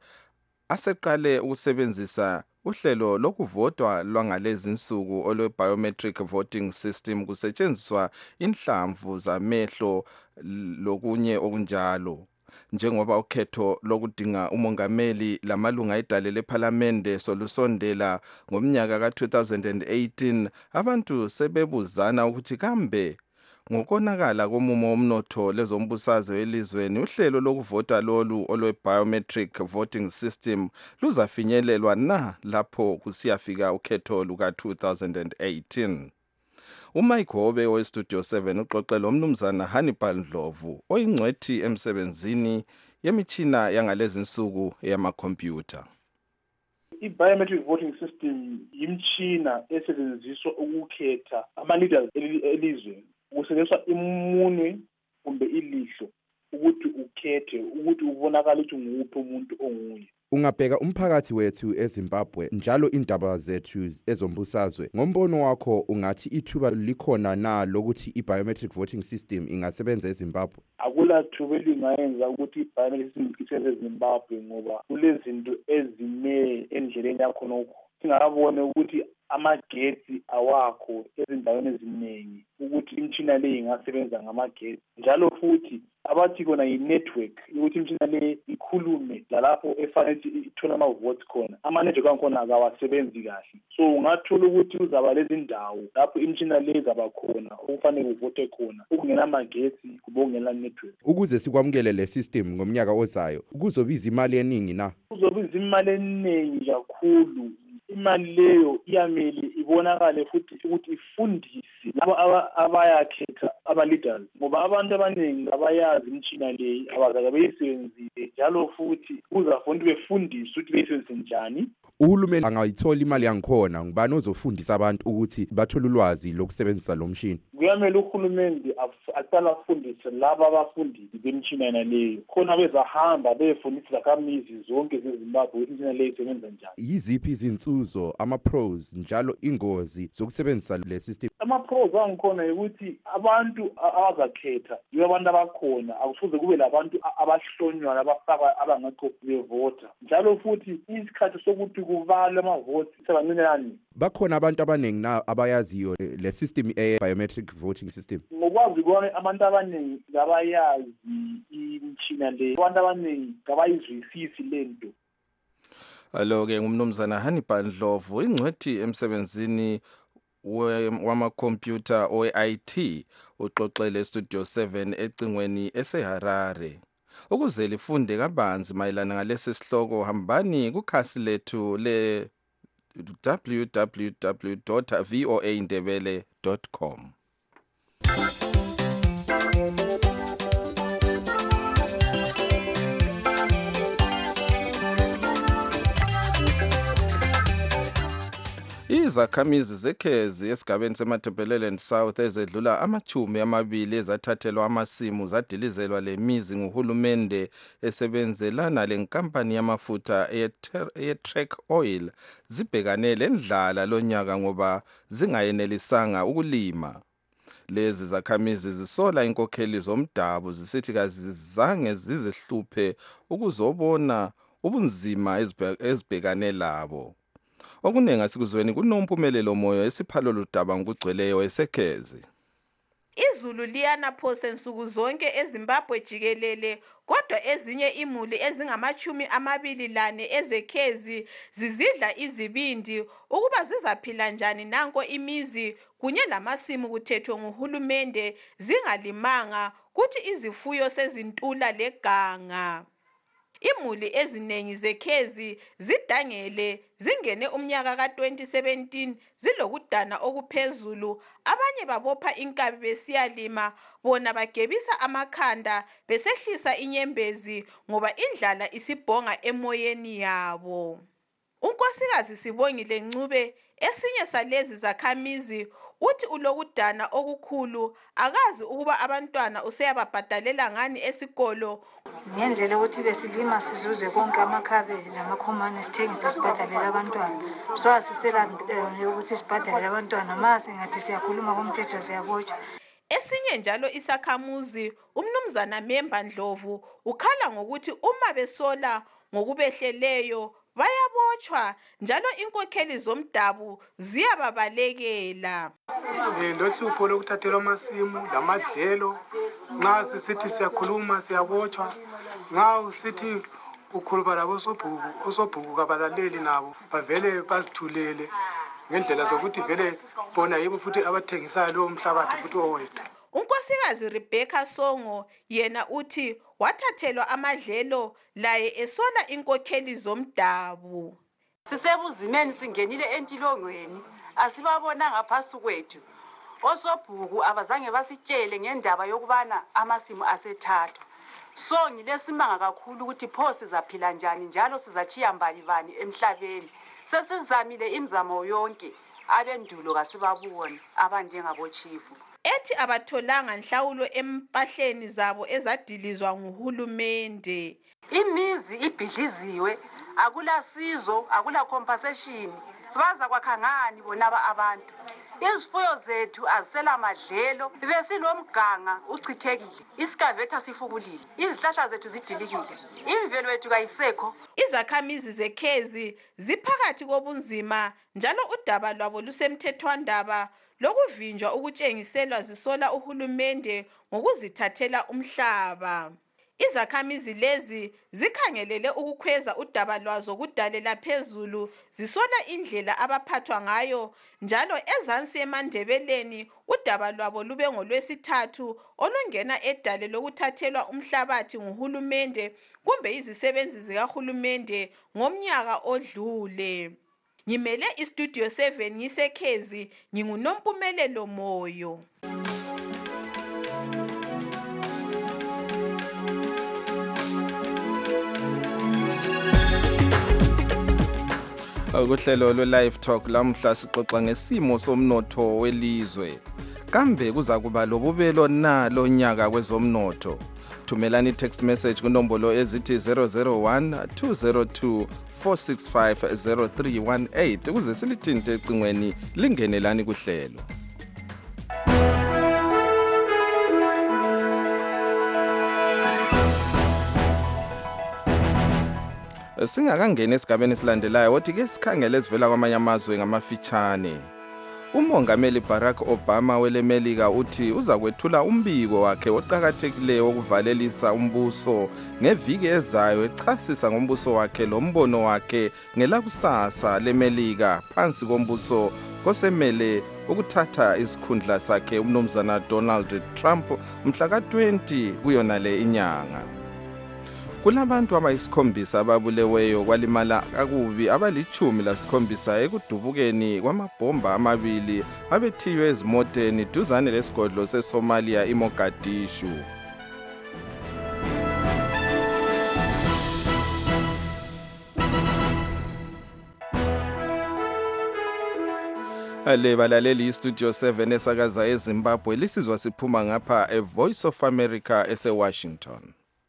aseqale ukusebenzisa uhlelo lokuvotwa lwangalezi nsuku olwe biometric voting system kusetshenziswa inhlamvu zamehlo lokunye okunjalo. Njengoba ukhetho lokudinga umongameli lamalunga edale lephalamende solusondela ngomnyaka ka two thousand eighteen abantu sebebuzana ukuthi kambe ngokonakala komumo womnotho lezombusazwe elizweni uhlelo lokuvota lolu olwe biometric voting system luzafinyelelwa na lapho kusiyafika ukhetho luka two thousand eighteen. uMike Hobe we-Studio seven uxoxela umnumzana Hannibal Ndlovu oyingcwethi emsebenzini yemitshina yangalezi nsuku yamakhompyutha. I-biometric voting system yimtshina esetshenziswa ukukhetha ama-leaders elizweni. Kusetshenziswa imunwe kumbe ilihlo ukuthi ukhethe ukuthi ubonakala ukuthi nguphi umuntu onguye. Ungabheka umphakathi wethu eZimbabwe njalo indaba zethu ezombusazwe ngombono wakho ungathi ithuba likhona na lokuthi i-biometric voting system ingasebenza eZimbabwe? Akula thuba elingayenza ukuthi i-biometric system isebenze eZimbabwe ngoba kulezinto ezime endleleni yakho nokho. Singabona ukuthi amagetsi awakho ezindaweni eziningi ukuthi imtshina le ingasebenza ngamagetsi njalo futhi abathi kona i-network ukuthi imtshina le ikhulume lalapho efanele ithola ama-votes khona ama-network angikhona akawasebenzi kahle so ungathola ukuthi uzaba lezi ndawo lapho imtshina le izaba khona okufanele uvote khona ukungena amagetsi kube ungena network. Ukuze sikwamukele le system ngomnyaka ozayo kuzobiza imali eningi na? Kuzobiza imali eningi kakhulu. Imali leyo iyamele ibonakale futhi ukuthi ifundise labo abayakhetha aba-leaders ngoba abantu abaningi abayazi imtshina leyi abazake beyisebenzile njalo futhi kuzafonda befundise ukuthi beyisebenzise njani. Uhulumeni angayithola imali yangikhona ngubani ozofundisa abantu ukuthi bathole ulwazi lokusebenzisa lo mshini? Kuyamele uhulumeni aqala afundise laba abafundisi bemtshina leyo khona bezahamba befundisa zakhamizi zonke zeZimbabwe ukuthi imtshina leyo isebenza njani. Yiziphi izinsuzo ama-pros njalo ingozi zokusebenzisa le system? Ama-pros angikhona ukuthi abantu abazakhetha yibo abantu abakhona akufuze kube labantu abahlonywa abafaka abangekho bevota njalo futhi isikhathi sokuthi kuvalwe amavoti sebancinane. Bakhona abantu abaningi na abayaziyo le system e-biometric voting system? Ngokwazi kwami abantu abaningi abayazi imtshina le abantu abaningi abayizwisisi lento. Alo-ke ngumnumzana Hannibal Ndlovu ingcwethi emsebenzini wamakhompyutha o-I T uxoxele Studio seven ecingweni eseHarare. Ukuze lifunde kabanzi mayelana ngalesi sihloko hambani kukhasi lethu le w w w dot voa ndebele dot com. Izakhamizi zekhezi esigabeni seMatabeleland South ezedlula amachumi amabili ezathathelwa amasimu zadilizelwa lemizi nguhulumende esebenzelana lenkampani yamafutha eTrek Oil zibhekane lendlala lonyaka ngoba zingayenelisanga ukulima. Lezi zakhamizi zisola inkokheli zomdabu zisithi kazizange zizihluphe ukuzobona ubunzima ezibhekane labo. Okuningi asikuzweni kunompumelelo moyo esiphalo ludaba ngokugcweleyo esekhezi. Izulu liyana phose nsuku zonke eZimbabwe jikelele kodwa ezinye imuli ezingamachumi amabili lane ezekhezi zizidla izibindi ukuba zizaphila njani nanko imizi kunye namasimu kuthethwe nguhulumende zingalimanga kuthi izifuyo sezintula leganga. Imuli eziningi zekhezi zidangele zingene umnyaka ka twenty seventeen zilokudana okuphezulu, abanye babopha inkabi besiyalima, bona bagebisa amakhanda besehlisa inyembezi ngoba indlala isibhonga emoyeni yabo. Unkosikazi Sibongile Ncube, esinye salezi zakhamizi, uthi ulokudana okukhulu, akazi ukuba abantwana useyababhadalela ngani esikolo. Ngendlela ukuthi besilima sizuze konke amakhabe namakhomane sithengise sibhadalela abantwana. So asisela ukuthi sibhadalela abantwana, mase ngathi siyakhuluma komthetho siyabotshwa. Esinye njalo isakhamuzi, umnumzana Memba Ndlovu, ukhala ngokuthi uma besola ngokubehleleyo bayabotshwa njalo inkokheli zomdabu ziyababalekela. Lohlupho lokuthathelwa amasimu lamadlelo, nxa sisithi siyakhuluma siyabotshwa, nxa usithi ukhuluma labo osobhuku osobhuku kabalaleli nabo bavele bazithulele ngendlela zokuthi vele bona yibo futhi abathengisayo lo mhlabathi futhi owethu. Unkosikazi Rebecca Songo yena uthi wathathelwa amadlelo laye esola inkokheli zomdabu. Sisebuzimeni singenile entilongweni, asibabona ngaphasu kwethu. Osobhuku abazange basitshele ngendaba yokubana amasimu asethathwa. So ngilesimanga kakhulu ukuthi pho sizaphila njani njalo sizachiya mbali bani emhlabeni. Sesizamile imzamo yonke, abendulo kasibabone abanjengabochifu. Ethi abatholanga nhlawulo empahleni zabo ezadilizwa nguhulumende. Imizi ibhidliziwe, akula sizo, akula compensation. Baza kwakha ngani bonaba abantu? Izifuyo zethu azisela madlelo, besilomganga uchithekile. Iskavetha sifukulile, izihlahla zethu zidilikile. Imvelo yethu kayisekho. Izakhamizi zekhezi ziphakathi kobunzima njalo udaba lwabo lusemthethwandaba lokuvinjwa ukutshengiselwa zisola uhulumende ngokuzithathela umhlaba. Izakhamizi lezi zikhangelele ukukhweza udaba lwazo kudalela phezulu, zisola indlela abaphathwa ngayo, njalo ezansi eMandebeleni udaba lwabo lube ngolwesithathu olungena edale lokuthathelwa umhlabathi nguhulumende kumbe izisebenzi zikahulumende ngomnyaka odlule. Ngimele iStudio seven ngisekhezi, nginguNompumelelo Moyo. Ukuhlelo lwe-Live Talk lamhla sixoxa ngesimo somnotho welizwe. Kambe kuza kuba lobubelo na lo nyaka kwezomnotho? Thumelani text message kunombolo ezithi zero zero one two zero two four six five zero three one eight ukuze silithinte ecingweni lingenelani kuhlelo. Singakangena esigabeni esilandelayo wothi ke sikhangele esivela kwamanye amazwe ngamafitshane. Umongameli Barack Obama welemelika uthi uza kwethula umbiko wakhe oqhakathekileyo wokuvalelisa umbuso ngeviki ezayo echasisa ngombuso wakhe lombono wakhe ngelakusasa lemelika phansi kombuso kosemele ukuthatha isikhundla sakhe umnumzana Donald Trump mhla ka twenty kuyona le inyanga. Kulabantu abayisikhombisa ababuleweyo kwalimala kakubi abalichumi lasikhombisa ekudubukeni kwamabhomba amabili abethiywe ezimoteni duzane lesigodlo seSomalia iMogadishu. Ale balaleli iStudio seven esakaza eZimbabwe lisizwa siphuma ngapha eVoice of America eseWashington.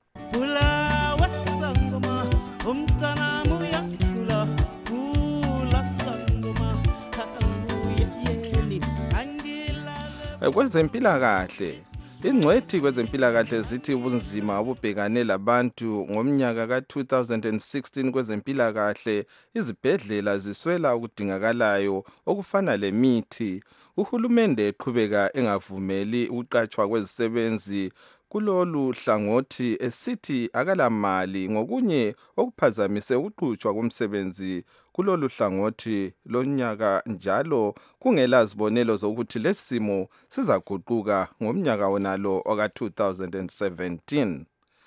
Kwezempilakahle, ingcwethi kwezempilakahle zithi ubunzima obubhekane labantu ngomnyaka ka two thousand sixteen kwezempilakahle izibhedlela ziswela ukudingakalayo okufana lemithi. Uhulumende eqhubeka engavumeli ukuqatshwa kwezisebenzi kulolu hlangothi esithi akalamali ngokunye okuphazamise ukuqhutshwa komsebenzi kulolu hlangothi lonyaka njalo kungela zibonelo zokuthi lesimo sizaguquka ngomnyaka wonalo oka two thousand seventeen.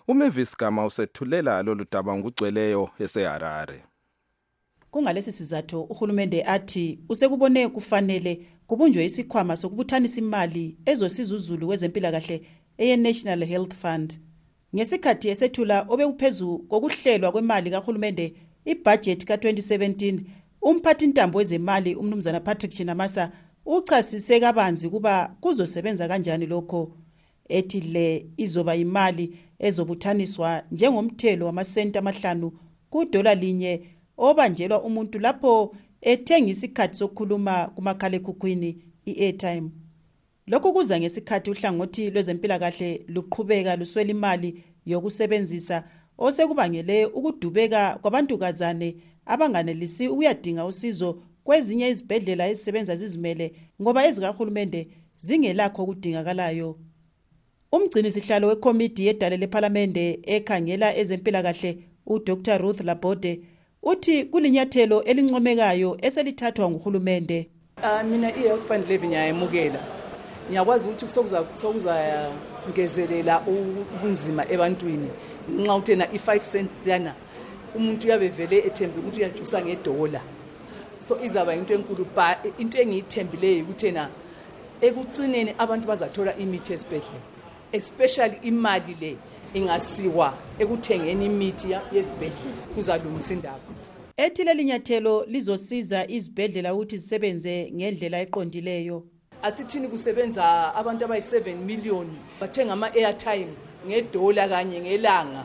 uMavis Gama usethulela lolu daba ngugcweleyo eseHarare. Kungalesi sizathu uhulumende athi usekubone kufanele kubunjwe isikhwama sokubuthanisa imali ezosiza uzulu wezempilakahle eye-National Health Fund. Ngesikhathi esethula obekuphezulu kokuhlelwa kwemali kahulumende ibudget ka twenty seventeen, umphathintambo wezemali umnumzana Patrick Chinamasa uchasise kabanzi kuba kuzosebenza kanjani lokho. Ethi le izoba imali ezobuthaniswa njengomthelo wamasenti amahlanu kudola linye obanjelwa umuntu lapho ethenga isikhathi sokukhuluma kumakhalekhukhwini i-airtime. Lokhu kuza ngesikhathi uhlangothi lwezempilakahle luqhubeka luswela imali yokusebenzisa osekubangele ukudubeka kwabantukazane abanganelisi ukuyadinga usizo kwezinye izibhedlela ezisebenza zizimele ngoba ezikahulumende zingelakho okudingakalayo. Umgcini sihlalo wekomiti yedale lePhalamende ekhangela ezempilakahle uDr Ruth Labode uthi kulinyathelo elincomekayo eselithathwa nguhulumende. Uh, mina i-health fund levy ngiyayemukela. Ngiyakwazi ukuthi sokuza ngezelela ubunzima ebantwini nxa uthena i-five cent lana umuntu uyabe vele ethembe ukuthi uyajusa ngedola. So izaba into enkulu ba into engiyithembileyo ukuthena ekucineni abantu bazathola imithi esibhedlela, especially imali le ingasiwa ekuthengeni imithi yezibhedlela kuzalungisa indaba. Ethi leli nyathelo lizosiza izibhedlela ukuthi zisebenze ngendlela eqondileyo. Asithini kusebenza abantu abayi seven million bathenga ama airtime ngedola kanye ngelanga,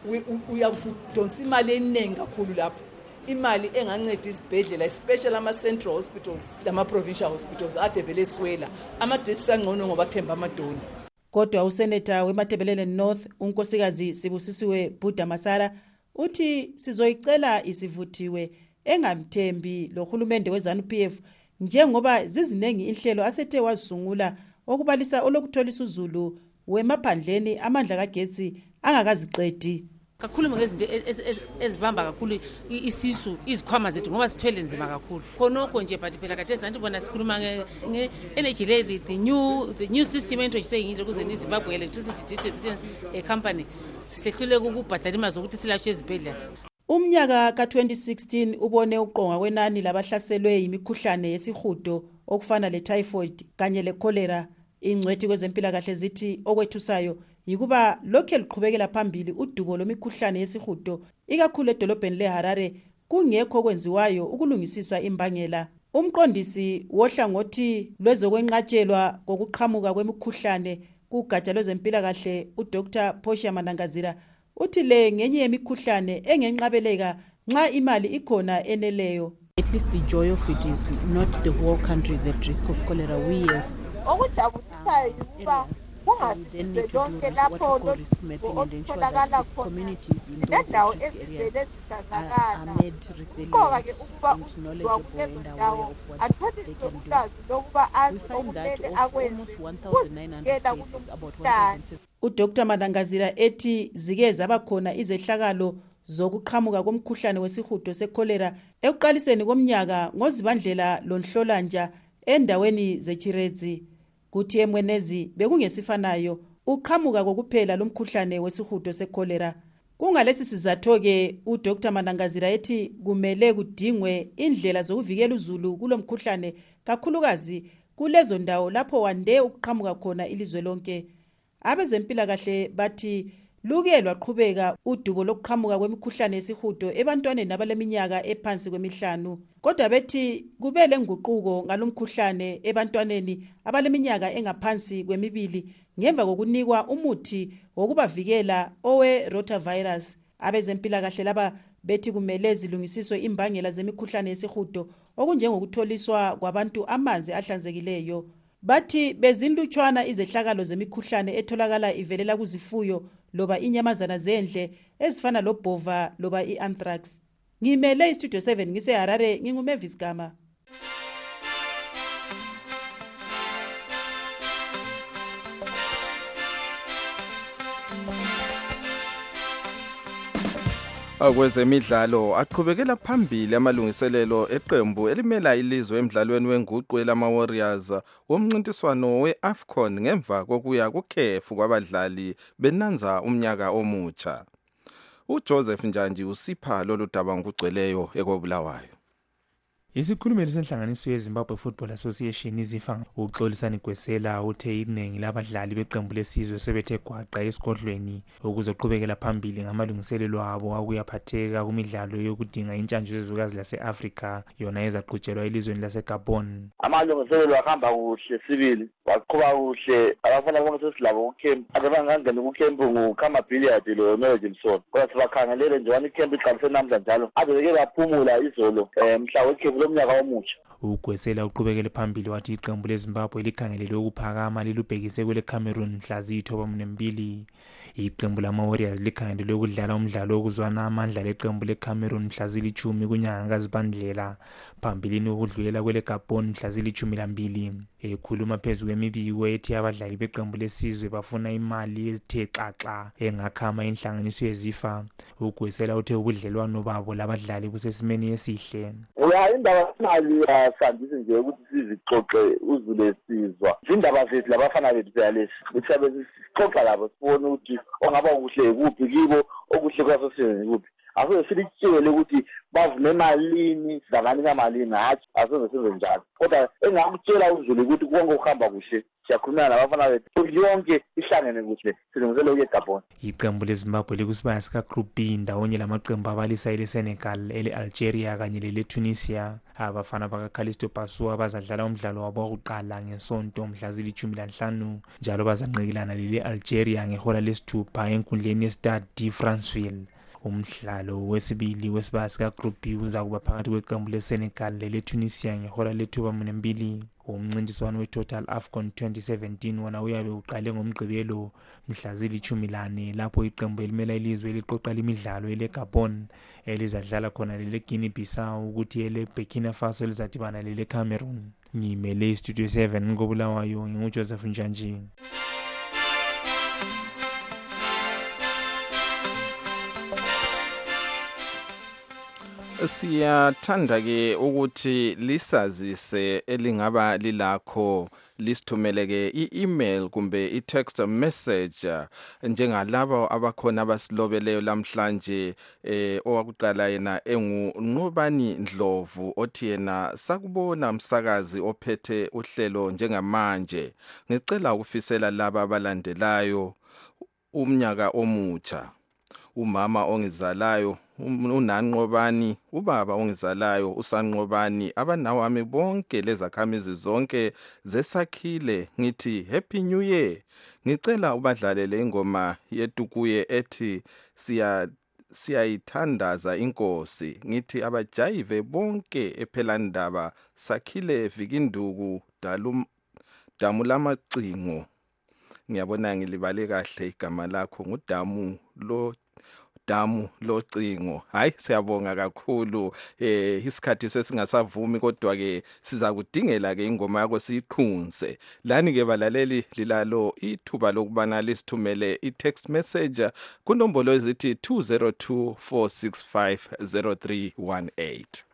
uyawudonsa imali eningi kakhulu lapho. Imali enganceda isibhedlela especially ama central hospitals lama provincial hospitals ade vele swela amadesi angcono ngoba themba amadoni. Kodwa useneta weMatebelele North unkosikazi Sibusisiwe Buda Masara uthi sizoyicela isivuthiwe engamthembi lo hulumende weZANU-P F njengoba zizinengi inhlelo asethe wazisungula okubalisa olokutholisa uzulu wemaphandleni amandla kagetsi angakaziqedi. Kakhulu ngezinto ezibamba kakhulu isisu izikhwama zethu ngoba sithwele nzima kakhulu khonokho nje but phela kade santi bona sikhuluma nge energy levy, the new the new system entojiseyile kuze niZimbabwe Electricity Distribution Company sihlekhlule ukubhadala imali zokuthi silashwe ezibhedlela. Umnyaka ka twenty sixteen ubone uqonga kwenani labahlaselwe yimikhuhlane yesihudo okufana le typhoid kanye le cholera. Ingcwethi kwezempilakahle zithi okwethusayo yikuba lokho liqhubekela phambili udubo lomikhuhlane yesihudo ikakhulu edolobheni leHarare kungekho kwenziwayo ukulungisisa imbangela. Umqondisi wohlangothi lwezokwenqatshelwa kokuqhamuka kwemikhuhlane kugatsha lwezempilakahle uDr Portia Manangazira uthi le ngenye yemikhuhlane engenqabeleka nxa imali ikhona eneleyo. At least the joy of it is not the whole country is at risk of cholera. We yes. Okujabulisayo ukuba kungasize lonke lapho olutholakala khona lendawo ezivele zisazakala. Kuqoka ke ukuba uzwa kulezo ndawo athole ulwazi lokuba azi okumele akwenze kuvikela kulomkhuhlane. uDr Manangazira ethi zike zabakhona izehlakalo zokuqhamuka komkhuhlane wesihudo secholera ekuqaliseni komnyaka ngozibandlela lonhlolanja endaweni zeChirezi. Kuthi emwenezi bekungesifanayo uqhamuka kokuphela lomkhuhlane wesihudo secholera. Kungalesi sizatho ke uDr Manangazira ethi kumele kudingwe indlela zokuvikela uzulu kulomkhuhlane kakhulukazi kulezo ndawo lapho wande ukuqhamuka khona ilizwe lonke. Abezempilakahle bathi luke lwaqhubeka udubo lokuqhamuka kwemikhuhlane yesihudo ebantwaneni abaleminyaka ephansi kwemihlanu. Kodwa bethi kubele nguquko ngalomkhuhlane ebantwaneni abaleminyaka engaphansi kwemibili ngemva kokunikwa umuthi wokubavikela owe rotavirus. Abezempilakahle laba bethi kumele zilungisiswe imbangela zemikhuhlane yesihudo okunjengokutholiswa kwabantu amanzi ahlanzekileyo. Bathi bezinlutshwana izehlakalo zemikhuhlane etholakala ivelela kuzifuyo loba inyamazana zendle ezifana lobhova loba ianthrax. Ngimele istudio seven ngiseHarare nginguMavis Gama. Kwezemidlalo aqhubekela phambili amalungiselelo eqembu elimela ilizwe emidlalweni wenguqu elama Warriors womncintiswano we-AFCON ngemva kokuya kukhefu kwabadlali benanza umnyaka omutsha. uJoseph Njanji usipha lolu daba ngokugcweleyo ekobulawayo. Isikhulumeli senhlanganiso yeZimbabwe Football Association izifa uXolisani Gwesela uthe iningi labadlali beqembu lesizwe sebethe gwaqa esigodlweni ukuzoqhubekela phambili ngamalungiselelo abo akuyaphatheka kumidlalo yokudinga intshantshu zezwekazi lase-Africa yona ezaqhutshelwa elizweni lase-Gabon. Amalungiselelo ahamba kuhle sibili waqhuba kuhle abafana bonke sesilabo kucamp abangangena kucamp ngukama billiard lo noJimson kodwa sibakhangelele nje wani camp iqalise namhla njalo ade beke baphumula izolo mhla wekhefu lomnyaka omutsha. uGwesela uqhubekele phambili wathi iqembu leZimbabwe likhangelele ukuphakama lilubhekise kwele Cameroon mhla ziyithoba mbili. Iqembu lama Warriors likhangelele ukudlala umdlalo wokuzwana amandla leqembu leCameroon mhla zilithumi kunyanga kaZibandlela phambilini ukudlulela kwele Gabon mhla zilithumi nambili. Ekhuluma phezulu kwemibiko ethi abadlali beqembu lesizwe bafuna imali ezithe xaxa engakhama inhlanganiso yezifa. uGwesela uthe ubudlelwano babo labadlali busesimeni esihle. Uya indaba imali asandise nje ukuthi sizixoxe uzule sizwa. Indaba zethu labafana bethu bayalesi. Uthabe sixoxa labo sibone ukuthi ongaba kuhle kuphi kibo okuhle kwaso siyenze kuphi. Asoze silitshele ukuthi bavume emalini sizabanika malini hathi asoze senze njalo. Kodwa engakutshela uzulu ukuthi konke ukuhamba kuhle siyakhuluma nabafana bethu yonke ihlangene kuhle silungisele ukuye eGabon. Iqembu leZimbabwe likusibaya sika Group B ndawonye lamaqembu abalisa eleSenegal, ele-Algeria kanye lele-Tunisia. Abafana bakaKalisto Pasua bazadlala umdlalo wabo wokuqala ngesonto mhla zilithumi nanhlanu njalo bazanqikilana lele-Algeria ngehola lesithupha enkundleni yeStade de Franceville. Umdlalo wesibili wesibaya sika Group B uzakuba phakathi kweqembu leSenegal lele-Tunisia ngehola lethuba mbili. Umncintiswano weTotal AFCON twenty seventeen wona uyabe uqale ngomgqibelo mhla zilithumi nane lapho iqembu elimela ilizwe eliqoqa imidlalo eleGabon elizadlala khona leleGuinea Bissau ukuthi eleBurkina Faso lizadibana leleCameroon. Ngimele iStudio seven ngobulawayo nginguJoseph Njanji. Siyathanda ke ukuthi lisazise elingaba lilakho lisithumele ke i-email kumbe i-text message njengalabo abakhona abasilobeleyo lamhlanje eh owakuqala yena enguNqobani Ndlovu othi yena sakubona umsakazi ophethe uhlelo njengamanje ngicela ukufisela laba abalandelayo umnyaka omutsha umama ongizalayo uNanqobani ubaba ongizalayo uSanqobani abanawami bonke lezakhamizi zonke zesakhile ngithi happy new year ngicela ubadlalele ingoma yetukuye ethi siya siyayithandaza inkosi ngithi abajayive bonke ephelandaba sakhile vikinduku dalum damulamagcingo ngiyabona ngilibale kahle igama lakho nguDamu lo Damu locingo. Hayi siyabonga kakhulu eh isikhathi sesingasavumi kodwa ke siza kudingela ke ingoma yakho siyiqhunze. Lani ke balaleli lilalo ithuba lokubana lisithumele i-text message kunombolo ezithi two zero two four six five zero three one eight.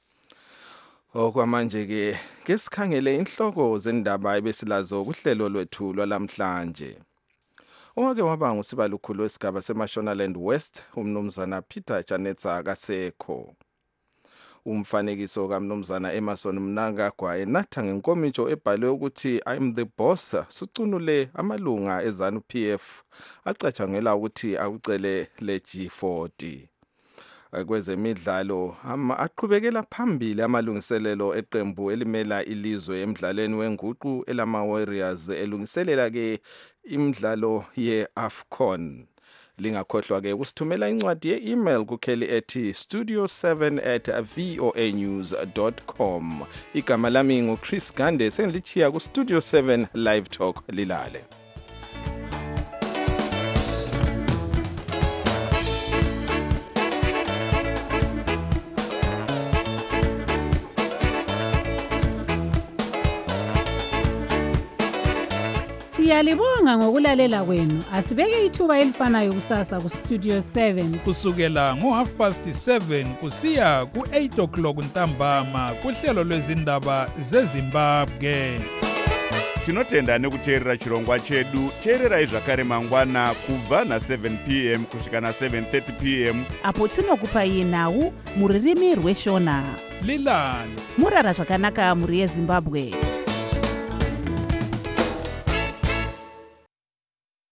Okwamanje ke kesikhangele inhloko zendaba ebesilazo kuhlelo lwethu lwalamhlanje. Owake waba ngusibalukhulu wesigaba seMashonaland West umnumzana Peter Chanetsa akasekho. Umfanekiso kaMnumzana Emerson Mnangagwa enatha ngenkomijo ebhalwe ukuthi I'm the boss sucunule amalunga eZANU P F acatshangela ukuthi akucele le G forty. Kwezemidlalo aqhubekela phambili amalungiselelo eqembu elimela ilizwe emidlalweni wenguqu elama Warriors elungiselela ke imidlalo ye-AFCON. Lingakhohlwa ke ukusithumela incwadi ye-email kukheli ethi studio seven at voa news dot com. Igama lami nguChris Gande sengilichiya ku Studio seven Live Talk lilale. Siyalibonga ngokulalela kwenu. Asibeke ithuba elifanayo kusasa ku Studio seven. Kusukela ngo half past seven kusiya ku eight o'clock ntambama kuhlelo lwezindaba zeZimbabwe. Tinotenda nekuteerera chirongwa chedu. Teererai zvakare mangwana kubva na seven p m kusvika na seven thirty p m apo tinokupai nhau muririmi rweshona. Lilani murara zvakanaka muri yeZimbabwe.